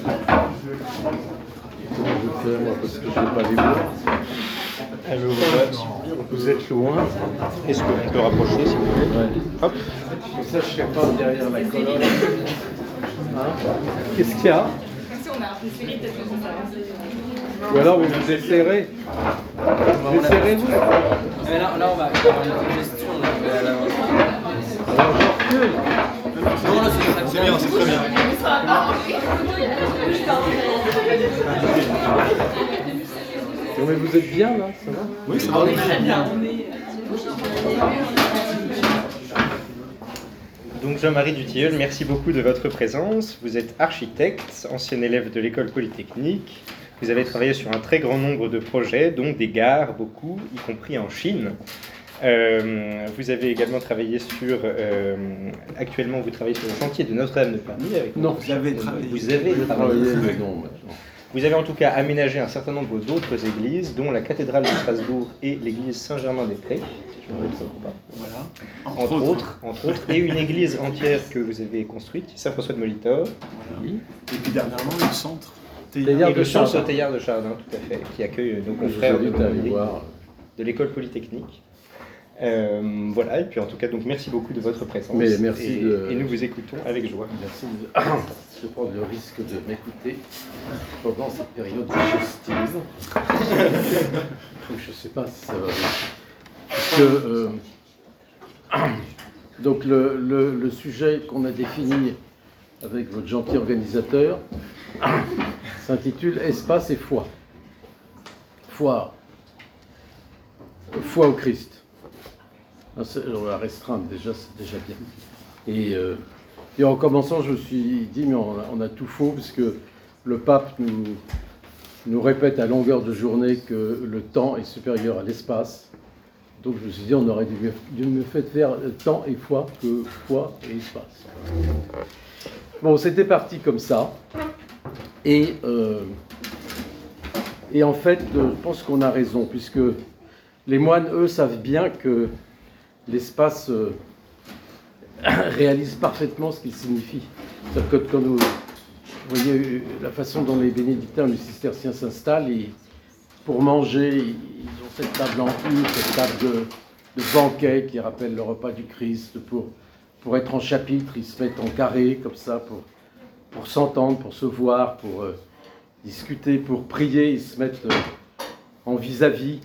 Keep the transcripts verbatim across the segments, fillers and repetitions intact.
Comment je fais, moi, parce que je ne vais pas les voir. Alors, vous êtes loin. Est-ce qu'on peut rapprocher, s'il vous plaît? Ouais. Hop. Comme ça, je ne serai pas derrière la colonne. Hein? Qu'est-ce qu'il y a? Si on a un peu serré, peut-être que ça va. Ou alors vous vous desserrez. Vous desserrez-vous? Mais là, là, on va faire une gestion. Là, là, Alors je recule. non, là, c'est C'est bien, c'est très bien. Non, mais vous êtes bien là, ça va? Oui, ça va. Très bien, on est. Donc Jean-Marie Dutilleul, merci beaucoup de votre présence. Vous êtes architecte, ancien élève de l'école polytechnique. Vous avez travaillé sur un très grand nombre de projets, dont des gares, beaucoup, y compris en Chine. Euh, vous avez également travaillé sur... Euh, actuellement, vous travaillez sur le chantier de Notre-Dame de Paris. Avec Non, vous avez travaillé. Vous avez J'ai travaillé. travaillé, mais non, maintenant. Vous avez en tout cas aménagé un certain nombre d'autres églises, dont la cathédrale de Strasbourg et l'église Saint-Germain-des-Prés, si je ne me trompe pas. Voilà. Entre, autres, entre autres, et une église entière que vous avez construite, Saint-François de Molitor. Voilà. Et puis dernièrement, le centre. Théillard Et de le centre Chardin. Théillard de Chardin, tout à fait, qui accueille nos Je confrères vous de, invite à aller voir. de l'école polytechnique. Euh, voilà, et puis en tout cas, donc merci beaucoup de votre présence. Mais merci et, de- et nous vous écoutons avec joie. Merci de de prendre le risque de m'écouter pendant cette période digestive. Je ne sais pas si ça va bien. Parce que, euh, donc le, le- le sujet qu'on a défini avec votre gentil organisateur s'intitule Espace et foi. Foi. Foi au Christ. On va restreindre déjà, c'est déjà bien. Et, euh, et en commençant, je me suis dit, mais on a, on a tout faux, parce que le pape nous, nous répète à longueur de journée que le temps est supérieur à l'espace. Donc je me suis dit, on aurait dû, dû me faire faire temps et foi que foi et espace. Bon, c'était parti comme ça. Et, euh, et en fait, je pense qu'on a raison, puisque les moines, eux, savent bien que l'espace euh, réalise parfaitement ce qu'il signifie. C'est-à-dire que quand vous voyez la façon dont les bénédictins, les cisterciens s'installent, et pour manger, ils ont cette table en U, cette table de, de banquet qui rappelle le repas du Christ. Pour, pour être en chapitre, ils se mettent en carré, comme ça, pour, pour s'entendre, pour se voir, pour euh, discuter, pour prier, ils se mettent euh, en vis-à-vis,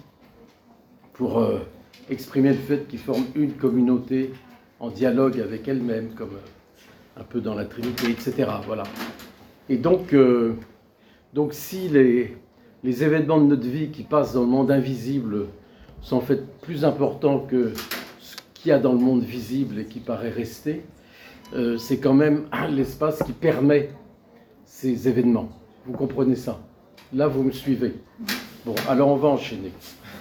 pour euh, exprimer le fait qu'ils forment une communauté en dialogue avec elle-même, comme euh, un peu dans la Trinité, et cetera. Voilà. Et donc, euh, donc si les, les événements de notre vie qui passent dans le monde invisible sont en fait plus importants que ce qu'il y a dans le monde visible et qui paraît rester, euh, c'est quand même l'espace qui permet ces événements. Vous comprenez ça? Là, vous me suivez. Bon, alors on va enchaîner.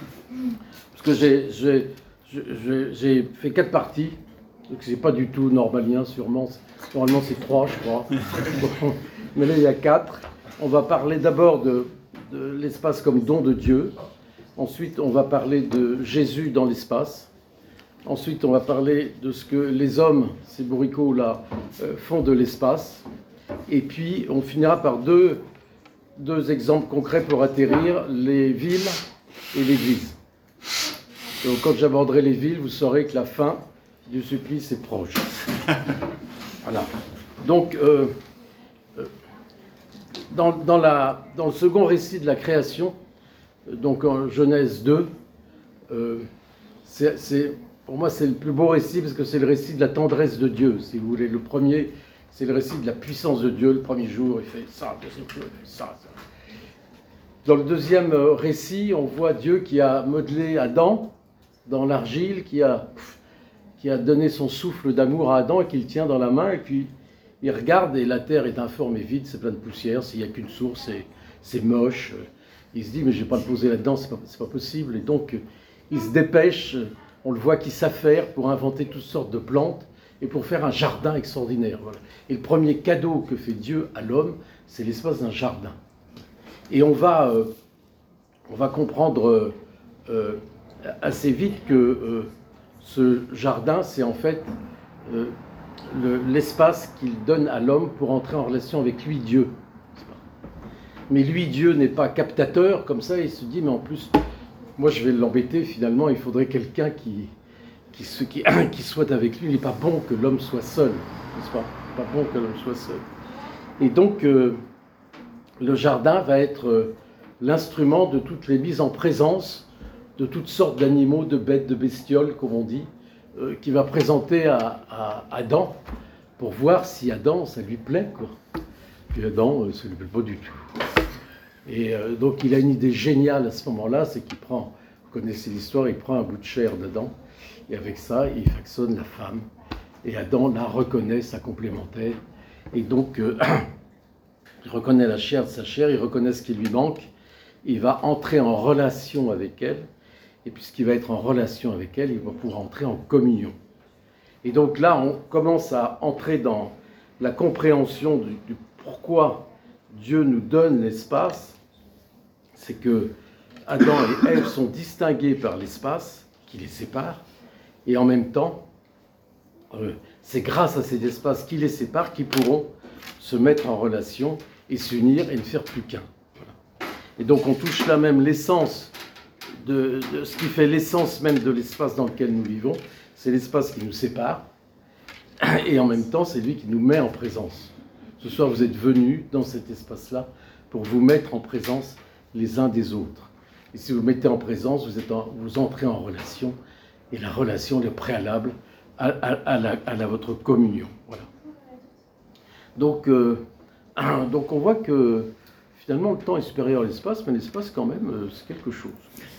Parce que j'ai, j'ai, j'ai, j'ai fait quatre parties, donc c'est pas du tout normalien sûrement. Normalement c'est trois, je crois. Bon, mais là il y a quatre. On va parler d'abord de, de l'espace comme don de Dieu. Ensuite on va parler de Jésus dans l'espace. Ensuite on va parler de ce que les hommes, ces bourricots là, euh, font de l'espace. Et puis on finira par deux, deux exemples concrets pour atterrir, les villes et l'Église. Donc, quand j'aborderai les villes, vous saurez que la fin du supplice est proche. Voilà. Donc, euh, euh, dans, dans, la, dans le second récit de la création, donc en Genèse deux, euh, c'est, c'est, pour moi c'est le plus beau récit parce que c'est le récit de la tendresse de Dieu, si vous voulez. Le premier, c'est le récit de la puissance de Dieu. Le premier jour, il fait ça, le deuxième jour, il fait ça, ça. Dans le deuxième récit, on voit Dieu qui a modelé Adam dans l'argile, qui a, qui a donné son souffle d'amour à Adam et qu'il tient dans la main, et puis il regarde et la terre est informe et vide, c'est plein de poussière, s'il n'y a qu'une source, c'est, c'est moche. Il se dit, mais je ne vais pas le poser là-dedans, c'est pas, c'est pas possible. Et donc, il se dépêche, on le voit qu'il s'affaire pour inventer toutes sortes de plantes et pour faire un jardin extraordinaire. Voilà. Et le premier cadeau que fait Dieu à l'homme, c'est l'espace d'un jardin. Et on va, euh, on va comprendre euh, assez vite que euh, ce jardin, c'est en fait euh, le, l'espace qu'il donne à l'homme pour entrer en relation avec lui, Dieu. Mais lui, Dieu n'est pas captateur, comme ça, il se dit, mais en plus, moi je vais l'embêter, finalement, il faudrait quelqu'un qui, qui, qui, qui soit avec lui. Il n'est pas bon que l'homme soit seul, n'est-ce pas? Il n'est pas bon que l'homme soit seul. Et donc, euh, le jardin va être euh, l'instrument de toutes les mises en présence de toutes sortes d'animaux, de bêtes, de bestioles, comme on dit, euh, qui va présenter à, à Adam, pour voir si Adam, ça lui plaît, quoi. Puis Adam, euh, ça ne lui plaît pas du tout. Et euh, donc il a une idée géniale à ce moment-là, c'est qu'il prend, vous connaissez l'histoire, il prend un bout de chair d'Adam, et avec ça, il fractionne la femme. Et Adam la reconnaît, sa complémentaire. Et donc, euh, il reconnaît la chair de sa chair, il reconnaît ce qui lui manque, il va entrer en relation avec elle, et puisqu'il va être en relation avec elle, il va pouvoir entrer en communion. Et donc là, on commence à entrer dans la compréhension du, du pourquoi Dieu nous donne l'espace. C'est que Adam et Ève sont distingués par l'espace qui les sépare, et en même temps, euh, c'est grâce à cet espace qui les sépare qu'ils pourront se mettre en relation et s'unir et ne faire plus qu'un. Voilà. Et donc on touche là même l'essence de, de ce qui fait l'essence même de l'espace dans lequel nous vivons. C'est l'espace qui nous sépare, et en même temps, c'est lui qui nous met en présence. Ce soir, vous êtes venus dans cet espace-là pour vous mettre en présence les uns des autres. Et si vous mettez en présence, vous, êtes en, vous entrez en relation, et la relation est le préalable à, à, à, la, à la, votre communion. Voilà. Donc, euh, donc, on voit que finalement, le temps est supérieur à l'espace, mais l'espace, quand même, euh, c'est quelque chose.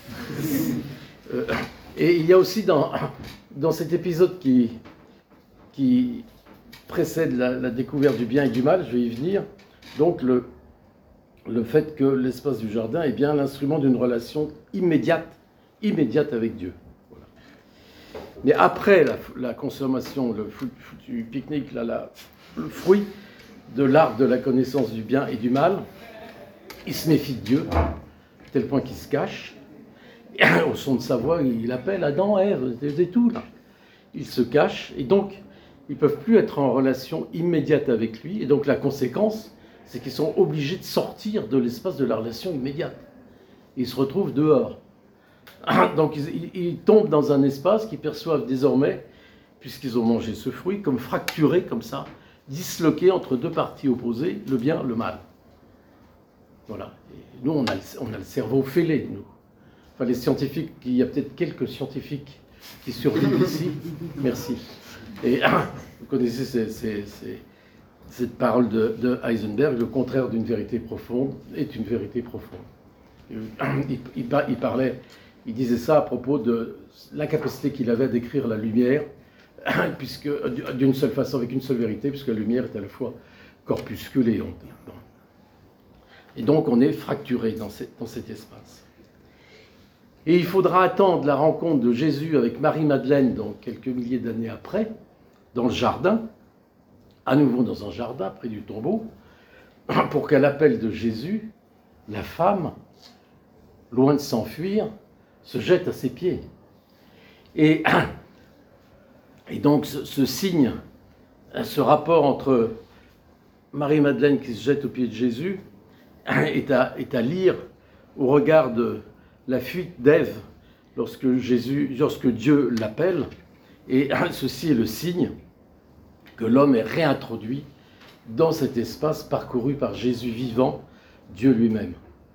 euh, et il y a aussi dans, dans cet épisode qui, qui précède la, la découverte du bien et du mal, je vais y venir, donc le, le fait que l'espace du jardin est bien l'instrument d'une relation immédiate, immédiate avec Dieu. Voilà. Mais après la, la consommation, le foutu pique-nique, là, la, le fruit de l'arbre de la connaissance du bien et du mal, il se méfie de Dieu, à tel point qu'il se cache. Et au son de sa voix, il appelle Adam, Ève, et tout, là. Il se cache, et donc, ils ne peuvent plus être en relation immédiate avec lui, et donc la conséquence, c'est qu'ils sont obligés de sortir de l'espace de la relation immédiate. Ils se retrouvent dehors. Donc ils, ils tombent dans un espace qu'ils perçoivent désormais, puisqu'ils ont mangé ce fruit, comme fracturé, comme ça, disloqué entre deux parties opposées, le bien, le mal. Voilà. Et nous, on a, le, on a le cerveau fêlé, nous. Enfin, les scientifiques, il y a peut-être quelques scientifiques qui survivent ici. Merci. Et vous connaissez ces, ces, ces, cette parole de, de Heisenberg, le contraire d'une vérité profonde est une vérité profonde. Il, il, il parlait, il disait ça à propos de l'incapacité qu'il avait à décrire la lumière, puisque d'une seule façon, avec une seule vérité, puisque la lumière est à la fois corpuscule et onde. Et donc on est fracturé dans, cette, dans cet espace. Et il faudra attendre la rencontre de Jésus avec Marie-Madeleine, donc quelques milliers d'années après, dans le jardin, à nouveau dans un jardin près du tombeau, pour qu'à l'appel de Jésus, la femme, loin de s'enfuir, se jette à ses pieds. Et, et donc ce, ce signe, ce rapport entre Marie-Madeleine qui se jette aux pieds de Jésus, est à, est à lire au regard de la fuite d'Ève lorsque, Jésus, lorsque Dieu l'appelle. Et ceci est le signe que l'homme est réintroduit dans cet espace parcouru par Jésus vivant, Dieu lui-même.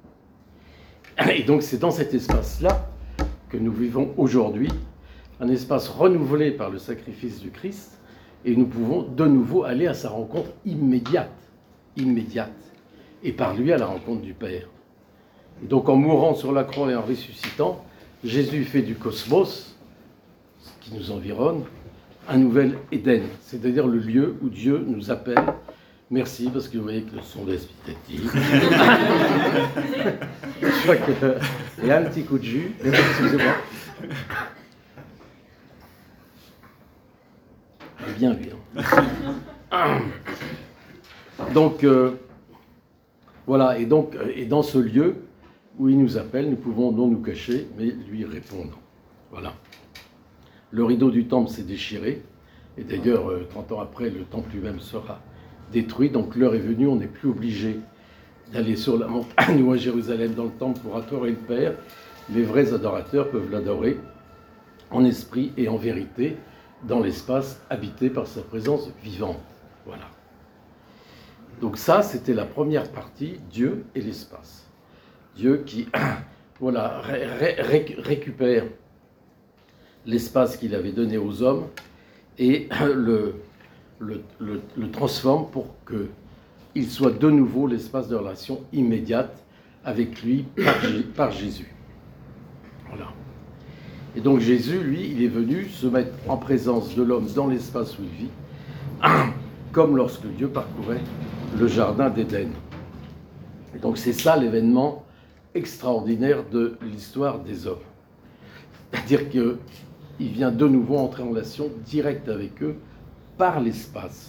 Et donc c'est dans cet espace-là que nous vivons aujourd'hui, un espace renouvelé par le sacrifice du Christ, et nous pouvons de nouveau aller à sa rencontre immédiate, immédiate, et par lui à la rencontre du Père. Et donc en mourant sur la croix et en ressuscitant, Jésus fait du cosmos, ce qui nous environne, un nouvel Éden, c'est-à-dire le lieu où Dieu nous appelle. Merci, parce que vous voyez que le son est petit. Je crois qu'il y a un petit coup de jus. Excusez-moi. Bien vu. Hein. Donc, euh, voilà, et donc, et dans ce lieu où il nous appelle, nous pouvons non nous cacher, mais lui répondre. Voilà. Le rideau du temple s'est déchiré, et d'ailleurs, trente ans après, le temple lui-même sera détruit, donc l'heure est venue, on n'est plus obligé d'aller sur la montagne ou à Jérusalem dans le temple pour adorer le Père. Les vrais adorateurs peuvent l'adorer en esprit et en vérité dans l'espace habité par sa présence vivante. Voilà. Donc ça, c'était la première partie, Dieu et l'espace. Dieu qui voilà, ré ré récupère l'espace qu'il avait donné aux hommes et le, le, le, le transforme pour qu'il soit de nouveau l'espace de relation immédiate avec lui par, par Jésus. Voilà. Et donc Jésus, lui, il est venu se mettre en présence de l'homme dans l'espace où il vit, comme lorsque Dieu parcourait le jardin d'Éden. Et donc c'est ça l'événement extraordinaire de l'histoire des hommes. C'est-à-dire qu'il vient de nouveau entrer en relation directe avec eux par l'espace.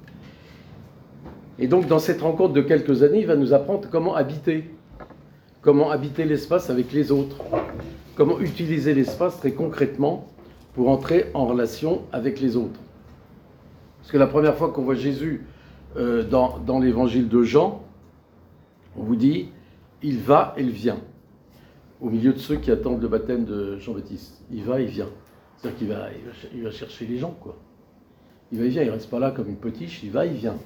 Et donc dans cette rencontre de quelques années, il va nous apprendre comment habiter. Comment habiter l'espace avec les autres. Comment utiliser l'espace très concrètement pour entrer en relation avec les autres. Parce que la première fois qu'on voit Jésus euh, dans, dans l'évangile de Jean, on vous dit, il va et il vient. Au milieu de ceux qui attendent le baptême de Jean-Baptiste. Il va, il vient. C'est-à-dire qu'il va, il va, il va chercher les gens, quoi. Il va, il vient, il ne reste pas là comme une potiche, il va, il vient.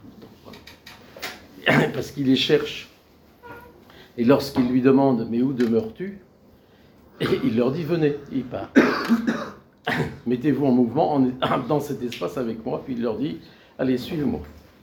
Parce qu'il les cherche. Et lorsqu'ils lui demandent, mais où demeures-tu ? Et il leur dit, venez, il part. Mettez-vous en mouvement en, dans cet espace avec moi, puis il leur dit, allez, suivez-moi.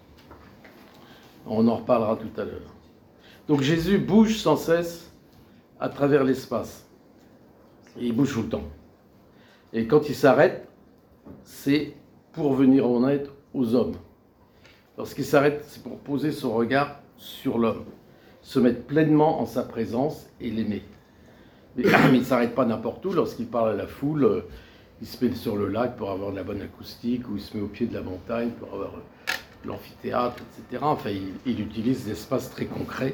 On en reparlera tout à l'heure. Donc Jésus bouge sans cesse à travers l'espace. Et il bouge tout le temps. Et quand il s'arrête, c'est pour venir en aide aux hommes. Lorsqu'il s'arrête, c'est pour poser son regard sur l'homme, se mettre pleinement en sa présence et l'aimer. Mais, mais il ne s'arrête pas n'importe où. Lorsqu'il parle à la foule, euh, il se met sur le lac pour avoir de la bonne acoustique, ou il se met au pied de la montagne pour avoir euh, l'amphithéâtre, et cetera. Enfin, il, il utilise des espaces très concrets.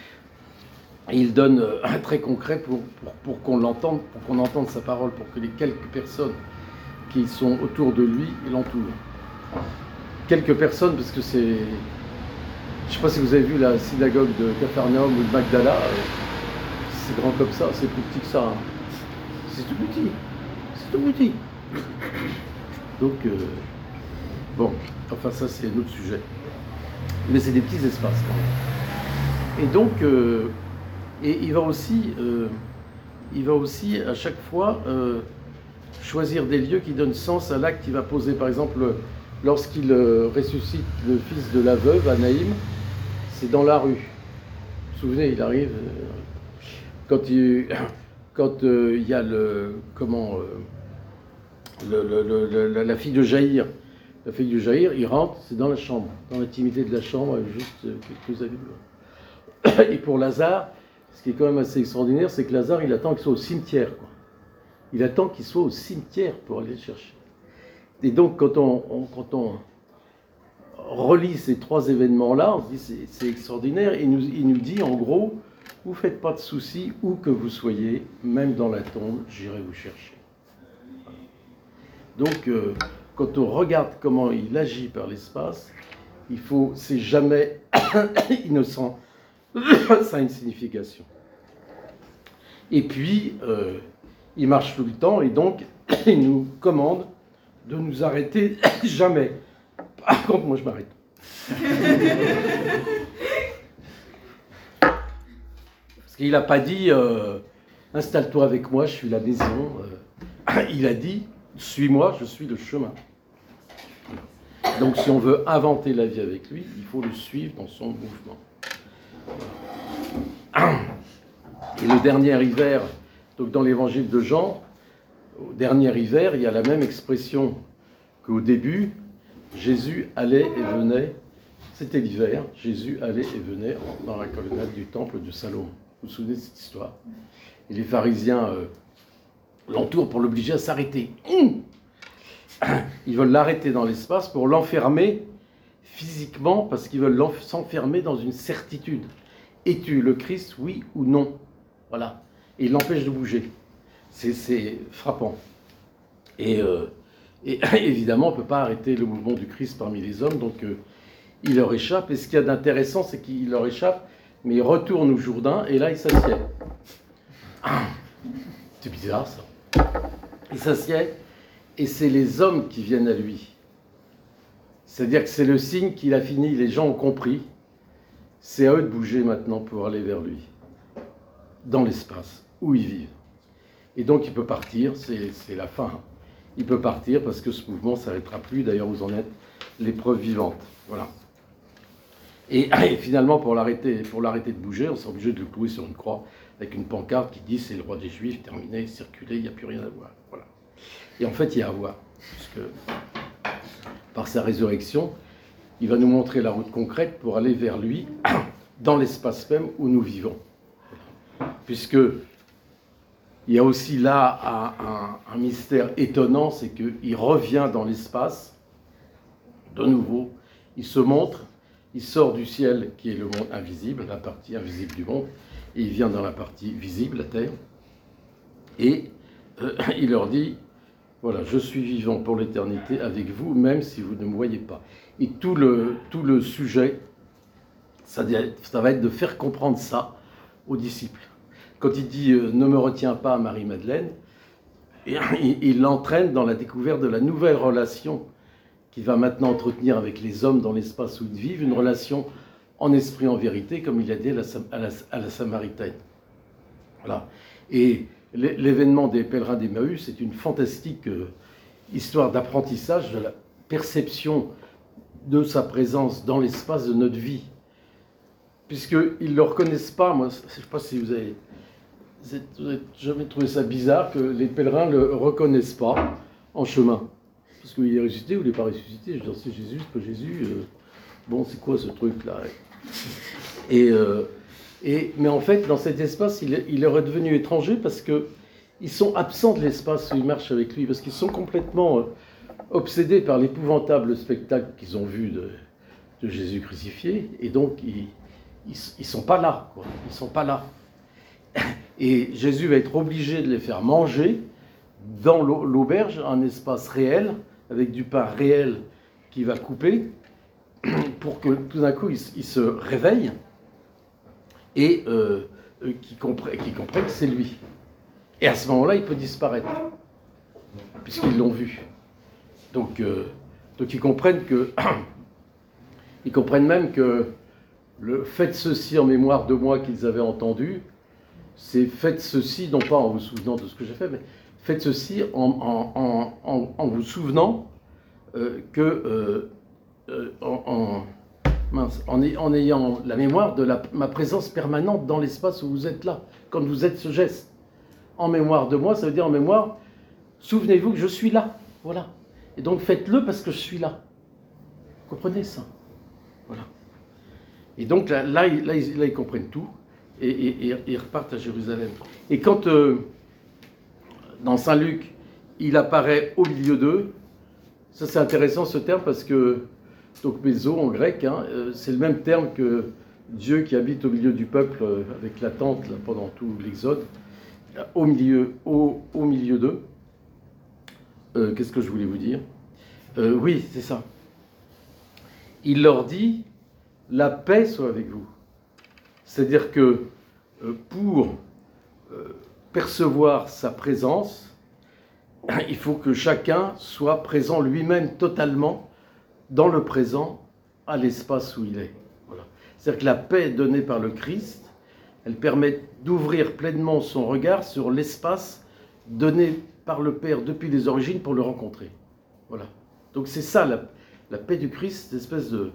Et il donne euh, un très concret pour, pour, pour qu'on l'entende, pour qu'on entende sa parole, pour que les quelques personnes qui sont autour de lui l'entourent. Quelques personnes, parce que c'est... Je ne sais pas si vous avez vu la synagogue de Capharnaüm ou de Magdala, euh, c'est grand comme ça, c'est plus petit que ça. Hein. C'est tout petit. C'est tout petit. Donc, euh, bon, enfin ça c'est un autre sujet. Mais c'est des petits espaces quand même. Et donc, euh, et il va aussi, euh, il va aussi à chaque fois euh, choisir des lieux qui donnent sens à l'acte qu'il va poser. Par exemple, lorsqu'il euh, ressuscite le fils de la veuve à Naïm, c'est dans la rue. Vous vous souvenez, il arrive euh, quand il quand euh, il y a le comment euh, le, le, le, le, la fille de Jaïr, la fille de Jaïr, il rentre, c'est dans la chambre, dans l'intimité de la chambre, juste euh, quelques allures. Et pour Lazare, ce qui est quand même assez extraordinaire, c'est que Lazare, il attend qu'il soit au cimetière, quoi. Il attend qu'il soit au cimetière pour aller le chercher. Et donc, quand on, on, quand on relit ces trois événements-là, on se dit c'est, c'est extraordinaire. Il nous, il nous dit, en gros, vous ne faites pas de soucis, où que vous soyez, même dans la tombe, j'irai vous chercher. Donc, euh, quand on regarde comment il agit par l'espace, il faut, c'est jamais innocent. Ça a une signification. Et puis, euh, il marche tout le temps, et donc, il nous commande de nous arrêter jamais. Par contre, moi, je m'arrête. Parce qu'il n'a pas dit euh, « Installe-toi avec moi, je suis la maison euh, ». Il a dit « Suis-moi, je suis le chemin ». Donc, si on veut inventer la vie avec lui, il faut le suivre dans son mouvement. Et le dernier hiver, donc dans l'évangile de Jean, au dernier hiver, il y a la même expression qu'au début. Jésus allait et venait, c'était l'hiver, Jésus allait et venait dans la colonnade du temple de Salomon. Vous vous souvenez de cette histoire? Et les pharisiens euh, l'entourent pour l'obliger à s'arrêter. Ils veulent l'arrêter dans l'espace pour l'enfermer physiquement, parce qu'ils veulent s'enfermer dans une certitude. Es-tu le Christ, oui ou non? Voilà. Et il l'empêche de bouger. C'est, c'est frappant. Et, euh, et évidemment, on ne peut pas arrêter le mouvement du Christ parmi les hommes, donc euh, il leur échappe. Et ce qu'il y a d'intéressant, c'est qu'il leur échappe, mais il retourne au Jourdain, et là, il s'assied. Ah, c'est bizarre, ça. Il s'assied, et c'est les hommes qui viennent à lui. C'est-à-dire que c'est le signe qu'il a fini, les gens ont compris. C'est à eux de bouger maintenant pour aller vers lui, dans l'espace où ils vivent. Et donc il peut partir, c'est, c'est la fin. Il peut partir parce que ce mouvement ne s'arrêtera plus. D'ailleurs, vous en êtes l'épreuve vivante. Voilà. Et, et finalement, pour l'arrêter, pour l'arrêter de bouger, on s'est obligé de le clouer sur une croix avec une pancarte qui dit « c'est le roi des Juifs, terminé, circulé, il n'y a plus rien à voir ». Voilà. Et en fait, il y a à voir, puisque par sa résurrection, il va nous montrer la route concrète pour aller vers lui, dans l'espace même où nous vivons. Puisque il y a aussi là un, un, un mystère étonnant, c'est qu'il revient dans l'espace, de nouveau, il se montre, il sort du ciel qui est le monde invisible, la partie invisible du monde, et il vient dans la partie visible, la terre, et euh, il leur dit, voilà, je suis vivant pour l'éternité avec vous, même si vous ne me voyez pas. Et tout le, tout le sujet, ça, ça va être de faire comprendre ça aux disciples. Quand il dit euh, « ne me retiens pas, Marie-Madeleine », il l'entraîne dans la découverte de la nouvelle relation qu'il va maintenant entretenir avec les hommes dans l'espace où ils vivent, une relation en esprit, en vérité, comme il a dit à la, à la, à la Samaritaine. Voilà. Et l'événement des pèlerins d'Emmaüs, c'est une fantastique euh, histoire d'apprentissage de la perception de sa présence dans l'espace de notre vie. Puisqu'ils ne le reconnaissent pas, moi, je ne sais pas si vous avez... Vous n'avez jamais trouvé ça bizarre que les pèlerins ne le reconnaissent pas en chemin. Parce qu'il est ressuscité ou il n'est pas ressuscité. Je dis, c'est Jésus, c'est pas Jésus. Euh, bon, c'est quoi ce truc-là? Et, euh, et, mais en fait, dans cet espace, il est, il est redevenu étranger parce qu'ils sont absents de l'espace où ils marchent avec lui. Parce qu'ils sont complètement euh, obsédés par l'épouvantable spectacle qu'ils ont vu de, de Jésus crucifié. Et donc, ils ne sont pas là, quoi. Ils sont pas là. Et Jésus va être obligé de les faire manger dans l'auberge, un espace réel, avec du pain réel qu'il va couper, pour que tout d'un coup, ils il se réveillent et euh, qu'ils comprennent, qu'ils comprennent que c'est lui. Et à ce moment-là, il peut disparaître, puisqu'ils l'ont vu. Donc, euh, donc ils comprennent que... ils comprennent même que le « faites ceci en mémoire de moi » qu'ils avaient entendu, c'est faites ceci, non pas en vous souvenant de ce que j'ai fait, mais faites ceci en, en, en, en vous souvenant euh, que, euh, euh, en, en, mince, en, en ayant la mémoire de la, ma présence permanente dans l'espace où vous êtes là, quand vous êtes ce geste. En mémoire de moi, ça veut dire en mémoire, souvenez-vous que je suis là, voilà. Et donc faites-le parce que je suis là. Vous comprenez ça? Voilà. Et donc là, là, là, ils, là ils comprennent tout. Et, et, et ils repartent à Jérusalem. Et quand, euh, dans Saint Luc, il apparaît au milieu d'eux, ça c'est intéressant ce terme parce que, donc méso en grec, hein, euh, c'est le même terme que Dieu qui habite au milieu du peuple euh, avec la tente là, pendant tout l'Exode, au milieu, au, au milieu d'eux. Euh, qu'est-ce que je voulais vous dire? euh, Oui, c'est ça. Il leur dit, la paix soit avec vous. C'est-à-dire que euh, pour euh, percevoir sa présence, il faut que chacun soit présent lui-même totalement dans le présent, à l'espace où il est. Voilà. C'est-à-dire que la paix donnée par le Christ, elle permet d'ouvrir pleinement son regard sur l'espace donné par le Père depuis les origines pour le rencontrer. Voilà. Donc c'est ça, la, la paix du Christ, cette espèce de,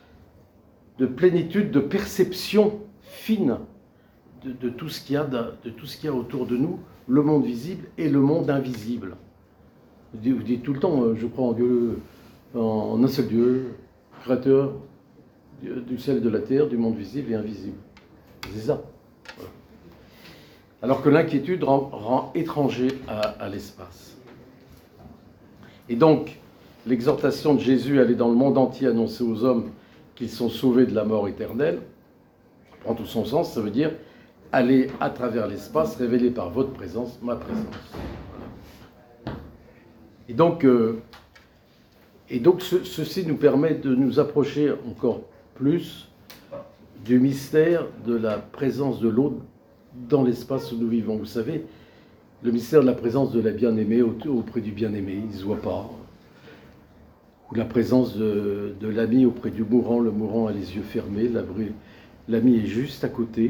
de plénitude, de perception fine de, de, tout ce qu'il y a, de, de tout ce qu'il y a autour de nous, le monde visible et le monde invisible. Vous dites, vous dites tout le temps, je crois en Dieu, en un seul Dieu, créateur du ciel et de la terre, du monde visible et invisible. C'est ça. Voilà. Alors que l'inquiétude rend, rend étranger à, à l'espace. Et donc, l'exhortation de Jésus, aller dans le monde entier annoncer aux hommes qu'ils sont sauvés de la mort éternelle, prend tout son sens, ça veut dire aller à travers l'espace, révélé par votre présence, ma présence. Voilà. Et donc, euh, Et donc ce, ceci nous permet de nous approcher encore plus du mystère de la présence de l'autre dans l'espace où nous vivons. Vous savez, le mystère de la présence de la bien-aimée auprès du bien-aimé, il ne se voit pas. Ou la présence de, de l'ami auprès du mourant, le mourant a les yeux fermés, l'ami est juste à côté,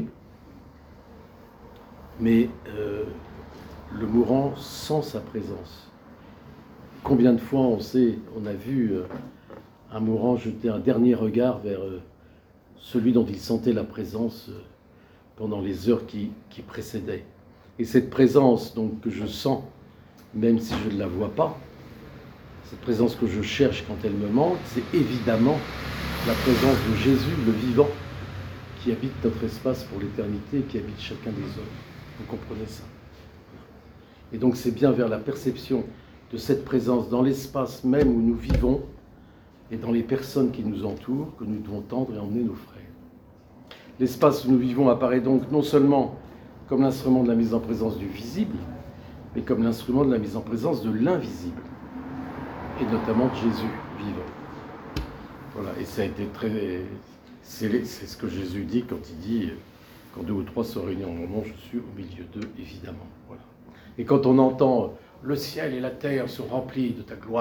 mais euh, le mourant sent sa présence. Combien de fois on sait, on a vu euh, un mourant jeter un dernier regard vers euh, celui dont il sentait la présence euh, pendant les heures qui, qui précédaient. Et cette présence donc, que je sens, même si je ne la vois pas, cette présence que je cherche quand elle me manque, c'est évidemment la présence de Jésus, le vivant, qui habite notre espace pour l'éternité, qui habite chacun des hommes. Vous comprenez ça? Et donc c'est bien vers la perception de cette présence dans l'espace même où nous vivons et dans les personnes qui nous entourent que nous devons tendre et emmener nos frères. L'espace où nous vivons apparaît donc non seulement comme l'instrument de la mise en présence du visible, mais comme l'instrument de la mise en présence de l'invisible, et notamment de Jésus vivant. Voilà, et ça a été très... C'est ce que Jésus dit quand il dit « Quand deux ou trois sont réunis en mon nom, je suis au milieu d'eux, évidemment. » Voilà. Et quand on entend « Le ciel et la terre sont remplis de ta gloire »,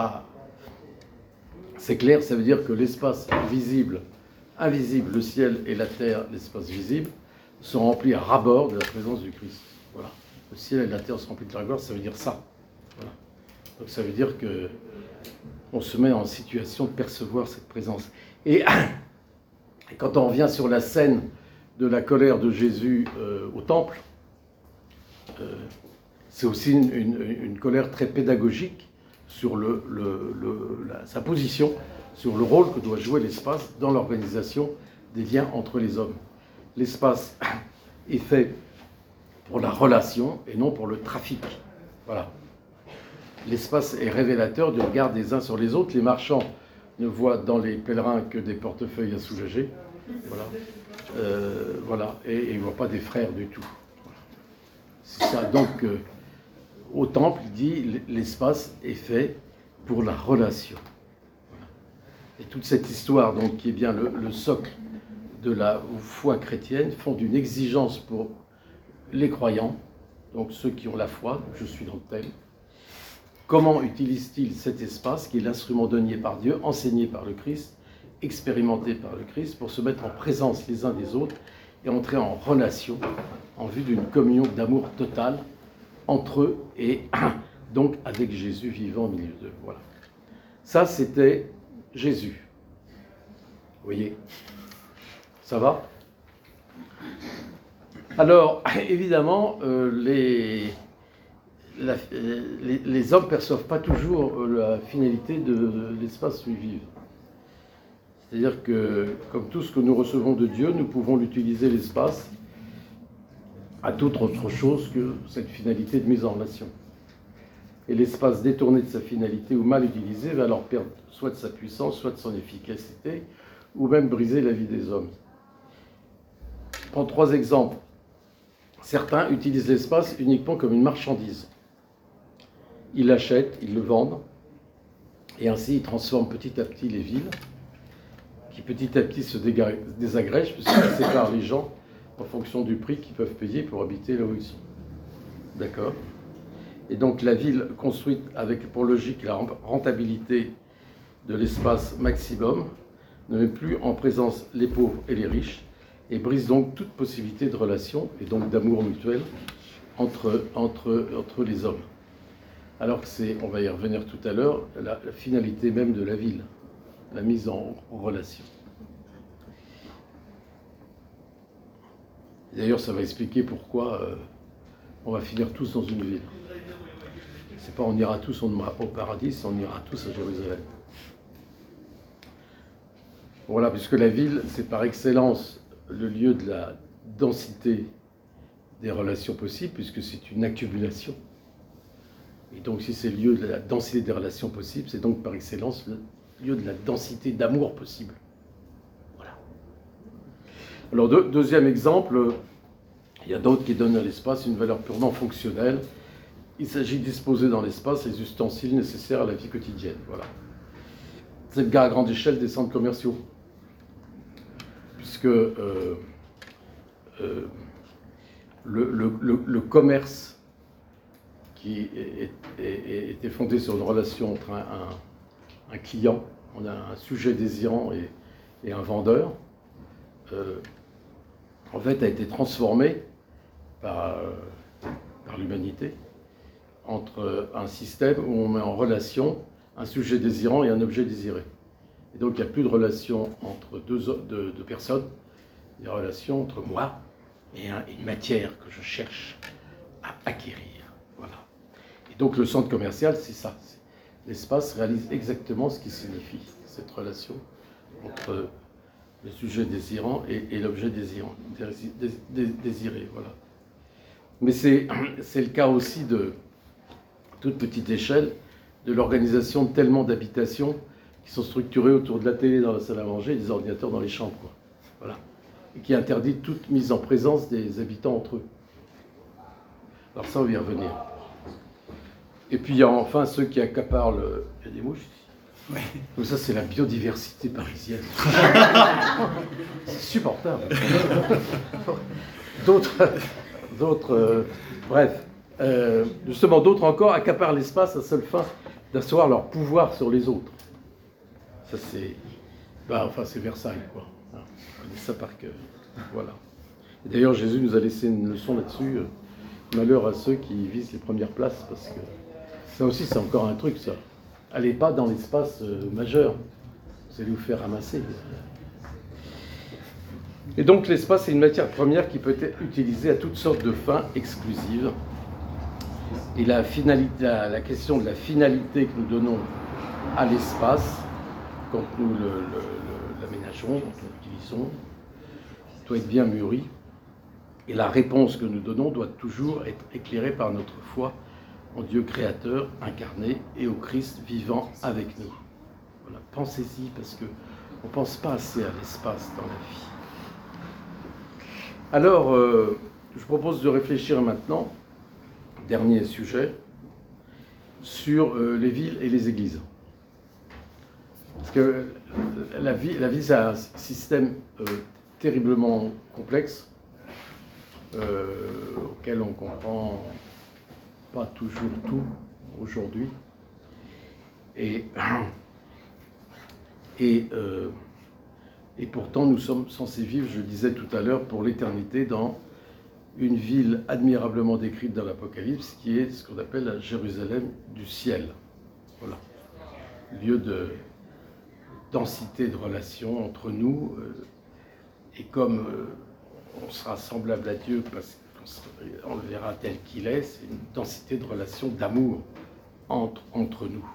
c'est clair, ça veut dire que l'espace visible, invisible, le ciel et la terre, l'espace visible, sont remplis à ras-bord de la présence du Christ. Voilà. Le ciel et la terre sont remplis de la gloire, ça veut dire ça. Voilà. Donc ça veut dire que on se met en situation de percevoir cette présence. Et, et quand on revient sur la scène de la colère de Jésus euh, au temple, euh, c'est aussi une, une, une colère très pédagogique sur le, le, le, la, sa position, sur le rôle que doit jouer l'espace dans l'organisation des liens entre les hommes. L'espace est fait pour la relation et non pour le trafic. Voilà. L'espace est révélateur du regard des uns sur les autres. Les marchands ne voient dans les pèlerins que des portefeuilles à soulager. Voilà. Euh, voilà. Et, et ils ne voient pas des frères du tout. Voilà. C'est ça. Donc, euh, au temple, il dit l'espace est fait pour la relation. Voilà. Et toute cette histoire, donc, qui est bien le, le socle de la foi chrétienne, font d'une exigence pour les croyants, donc ceux qui ont la foi, je suis dans le thème. Comment utilise-t-il cet espace qui est l'instrument donné par Dieu, enseigné par le Christ, expérimenté par le Christ, pour se mettre en présence les uns des autres et entrer en relation en vue d'une communion d'amour totale entre eux et donc avec Jésus vivant au milieu d'eux. Voilà. Ça, c'était Jésus. Vous voyez? Ça va? Alors, évidemment, euh, les... La, les, les hommes ne perçoivent pas toujours la finalité de l'espace où ils vivent. C'est-à-dire que, comme tout ce que nous recevons de Dieu, nous pouvons l'utiliser, l'espace, à toute autre chose que cette finalité de mise en relation. Et l'espace détourné de sa finalité ou mal utilisé va alors perdre soit de sa puissance, soit de son efficacité, ou même briser la vie des hommes. Je prends trois exemples. Certains utilisent l'espace uniquement comme une marchandise. Ils l'achètent, ils le vendent, et ainsi ils transforment petit à petit les villes, qui petit à petit se désagrègent, puisqu'ils séparent les gens en fonction du prix qu'ils peuvent payer pour habiter là où ils sont. D'accord? Et donc la ville construite avec pour logique la rentabilité de l'espace maximum ne met plus en présence les pauvres et les riches, et brise donc toute possibilité de relation, et donc d'amour mutuel entre, entre, entre les hommes. Alors que c'est, on va y revenir tout à l'heure, la, la finalité même de la ville, la mise en, en relation. D'ailleurs, ça va expliquer pourquoi euh, on va finir tous dans une ville. C'est pas on ira tous au paradis, on ira tous à Jérusalem. Voilà, puisque la ville, c'est par excellence le lieu de la densité des relations possibles, puisque c'est une accumulation. Et donc, si c'est le lieu de la densité des relations possibles, c'est donc par excellence le lieu de la densité d'amour possible. Voilà. Alors, deux, deuxième exemple, il y a d'autres qui donnent à l'espace une valeur purement fonctionnelle. Il s'agit de disposer dans l'espace les ustensiles nécessaires à la vie quotidienne. Voilà. c'est le gars à grande échelle des centres commerciaux. Puisque euh, euh, le, le, le, le commerce qui est, est, est, était fondé sur une relation entre un, un, un client, on a un sujet désirant et, et un vendeur, euh, en fait a été transformé par, euh, par l'humanité entre un système où on met en relation un sujet désirant et un objet désiré. Et donc il n'y a plus de relation entre deux, deux, deux personnes, il y a une relation entre moi et un, une matière que je cherche à acquérir. Voilà. Et donc le centre commercial, c'est ça. L'espace réalise exactement ce qui signifie cette relation entre le sujet désirant et, et l'objet désirant, dés, dés, désiré. Voilà. Mais c'est le cas aussi de toute petite échelle de l'organisation de tellement d'habitations qui sont structurées autour de la télé dans la salle à manger et des ordinateurs dans les chambres. Quoi. Voilà. Et qui interdit toute mise en présence des habitants entre eux. Alors ça, on va y revenir. Et puis il y a enfin ceux qui accaparent le... Il y a des mouches ici. Oui. Donc ça, c'est la biodiversité parisienne. C'est supportable. D'autres... d'autres euh, bref. Euh, justement, d'autres encore accaparent l'espace à seule fin d'asseoir leur pouvoir sur les autres. Ça, c'est... Ben, enfin, c'est Versailles, quoi. On connaît ça par cœur. Voilà. Et d'ailleurs, Jésus nous a laissé une leçon là-dessus. Malheur à ceux qui visent les premières places, parce que ça aussi, c'est encore un truc, ça. Allez pas dans l'espace euh, majeur. Vous allez vous faire ramasser. Et donc, l'espace, c'est une matière première qui peut être utilisée à toutes sortes de fins exclusives. Et la, finalité, la, la question de la finalité que nous donnons à l'espace, quand nous l'aménageons, quand nous l'utilisons, doit être bien mûrie. Et la réponse que nous donnons doit toujours être éclairée par notre foi en Dieu créateur, incarné, et au Christ vivant avec nous. Voilà, pensez-y, parce qu'on ne pense pas assez à l'espace dans la vie. Alors, euh, je vous propose de réfléchir maintenant, dernier sujet, sur euh, les villes et les églises. Parce que la vie, la vie c'est un système euh, terriblement complexe, euh, auquel on ne comprend pas toujours tout aujourd'hui. Et, et, euh, et pourtant, nous sommes censés vivre, je le disais tout à l'heure, pour l'éternité dans une ville admirablement décrite dans l'Apocalypse, qui est ce qu'on appelle la Jérusalem du ciel. Voilà. Lieu de densité de relations entre nous, euh, et comme euh, on sera semblable à Dieu parce qu'on le verra tel qu'il est, c'est une densité de relations d'amour entre, entre nous.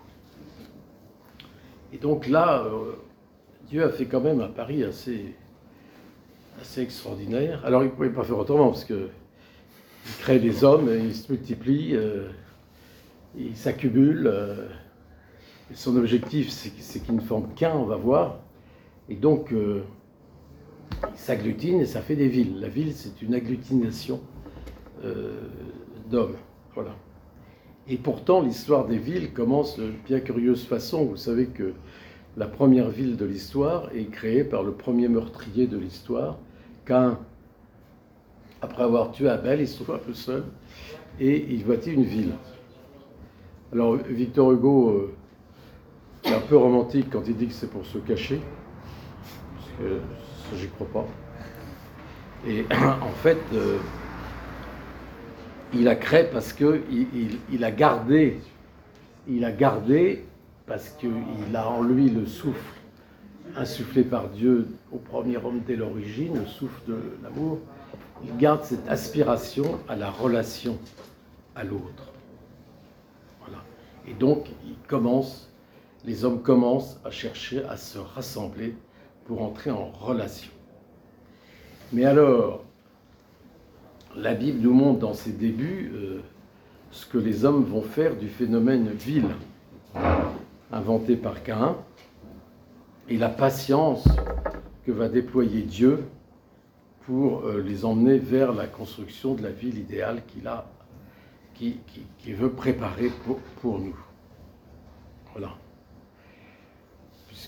Et donc là, euh, Dieu a fait quand même un pari assez, assez extraordinaire. Alors il ne pouvait pas faire autrement, parce qu'il crée les hommes, et ils se multiplient, euh, ils s'accumulent. Euh, et son objectif, c'est qu'ils ne forment qu'un, on va voir. Et donc, euh, ils s'agglutinent et ça fait des villes. La ville, c'est une agglutination euh, d'hommes. Voilà. Et pourtant, l'histoire des villes commence de bien curieuse façon. Vous savez que la première ville de l'histoire est créée par le premier meurtrier de l'histoire, Caïn. Après avoir tué Abel, il se trouve un peu seul et il bâtit une ville. Alors, Victor Hugo euh, est un peu romantique quand il dit que c'est pour se cacher, parce que ça, j'y crois pas. Et en fait, euh, il a créé parce que il, il, il a gardé, il a gardé parce qu'il a en lui le souffle insufflé par Dieu au premier homme dès l'origine, le souffle de l'amour. Il garde cette aspiration à la relation à l'autre. Voilà. Et donc, il commence, les hommes commencent à chercher à se rassembler pour entrer en relation. Mais alors, la Bible nous montre dans ses débuts euh, ce que les hommes vont faire du phénomène ville, inventé par Caïn, et la patience que va déployer Dieu pour euh, les emmener vers la construction de la ville idéale qu'il a, qui, qui, qui veut préparer pour, pour nous. Voilà. Puisque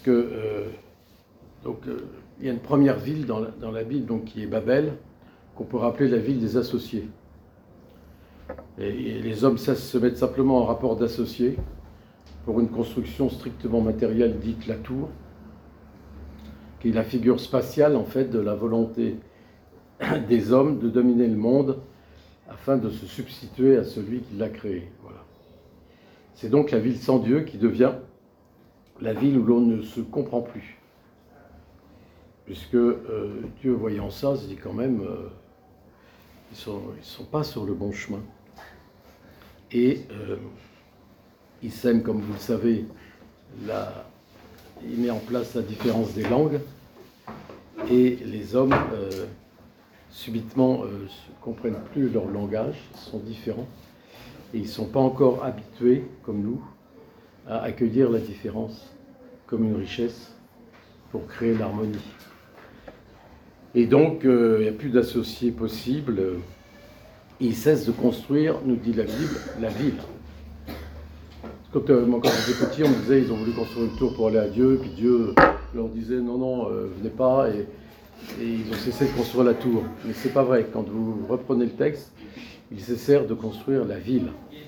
puisque euh, donc, euh, il y a une première ville dans la, dans la Bible donc, qui est Babel, qu'on peut rappeler la ville des associés. Et, et les hommes ça, se mettent simplement en rapport d'associés pour une construction strictement matérielle dite la tour, qui est la figure spatiale en fait de la volonté des hommes de dominer le monde afin de se substituer à celui qui l'a créé. Voilà. C'est donc la ville sans Dieu qui devient la ville où l'on ne se comprend plus. Puisque euh, Dieu, voyant ça, se dit quand même, euh, ils ne sont, ils sont pas sur le bon chemin. Et euh, il sème, comme vous le savez, la, il met en place la différence des langues. Et les hommes, euh, subitement, ne euh, comprennent plus leur langage, ils sont différents. Et ils ne sont pas encore habitués, comme nous, à accueillir la différence comme une richesse pour créer l'harmonie. Et donc, euh, il n'y a plus d'associés possibles. Ils cessent de construire, nous dit la Bible, la ville. Quand, euh, moi, quand j'étais petit, on me disait ils ont voulu construire une tour pour aller à Dieu, puis Dieu leur disait non, non, euh, venez pas, et, et ils ont cessé de construire la tour. Mais c'est pas vrai. Quand vous reprenez le texte, ils cessèrent de construire la ville.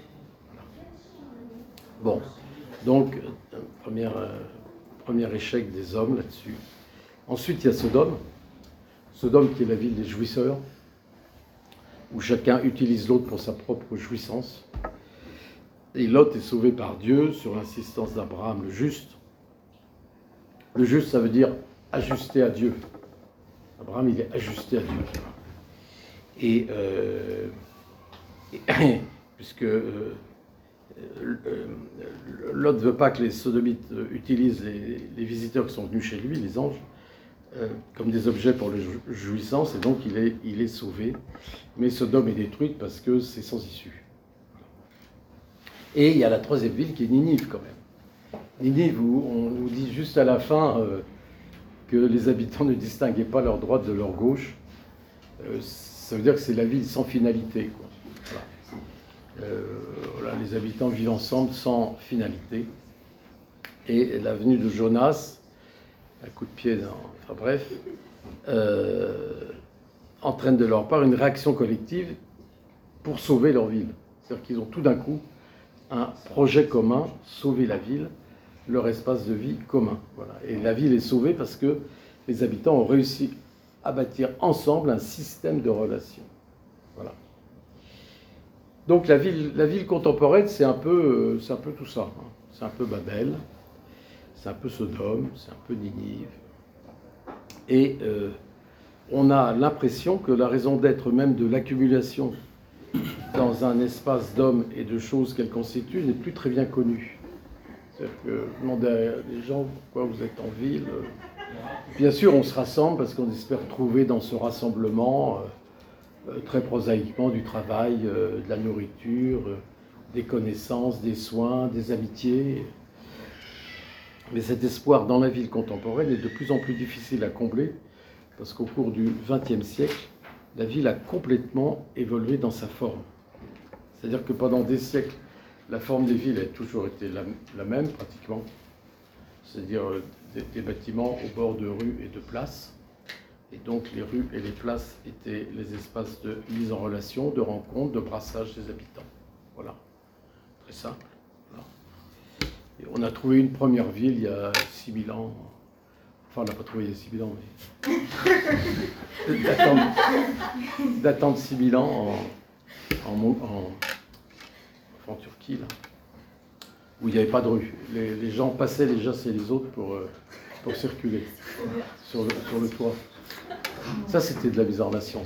Bon, donc, euh, premier, euh, premier échec des hommes là-dessus. Ensuite, il y a Sodome. Sodome qui est la ville des jouisseurs, où chacun utilise l'autre pour sa propre jouissance. Et Lot est sauvé par Dieu sur l'insistance d'Abraham, le juste. Le juste, ça veut dire ajusté à Dieu. Abraham, il est ajusté à Dieu. Et, euh, et puisque euh, euh, Lot ne veut pas que les sodomites utilisent les, les visiteurs qui sont venus chez lui, les anges, euh, comme des objets pour la jouissance, et donc il est, il est sauvé. Mais Sodome est détruite parce que c'est sans issue. Et il y a la troisième ville qui est Ninive quand même. Ninive, où on nous dit juste à la fin euh, que les habitants ne distinguaient pas leur droite de leur gauche. Euh, ça veut dire que c'est la ville sans finalité, quoi. Voilà. Euh, voilà, les habitants vivent ensemble sans finalité. Et la venue de Jonas, un coup de pied dans... Enfin bref, euh, entraîne de leur part une réaction collective pour sauver leur ville. C'est-à-dire qu'ils ont tout d'un coup un projet commun, sauver la ville, leur espace de vie commun. Voilà. Et la ville est sauvée parce que les habitants ont réussi à bâtir ensemble un système de relations. Voilà. Donc la ville, la ville contemporaine, c'est un peu, c'est un peu tout ça. Hein. C'est un peu Babel, c'est un peu Sodome, c'est un peu Ninive. Et euh, on a l'impression que la raison d'être même de l'accumulation dans un espace d'hommes et de choses qu'elle constitue n'est plus très bien connue. C'est-à-dire que vous demandez à des gens pourquoi vous êtes en ville. Bien sûr, on se rassemble parce qu'on espère trouver dans ce rassemblement, euh, très prosaïquement, du travail, euh, de la nourriture, euh, des connaissances, des soins, des amitiés. Mais cet espoir dans la ville contemporaine est de plus en plus difficile à combler parce qu'au cours du vingtième siècle, la ville a complètement évolué dans sa forme. C'est-à-dire que pendant des siècles, la forme des villes a toujours été la, la même, pratiquement. C'est-à-dire des, des bâtiments au bord de rues et de places. Et donc les rues et les places étaient les espaces de mise en relation, de rencontre, de brassage des habitants. Voilà. Très simple. Voilà. Et on a trouvé une première ville il y a six mille ans. Enfin, on n'a pas trouvé il y a six mille ans, mais... datant, de, datant de six mille ans en, en, en, en Turquie, là, où il n'y avait pas de rue. Les, les gens passaient les uns et les autres pour, euh, pour circuler sur le, sur le toit. Ça, c'était de la mise en relation.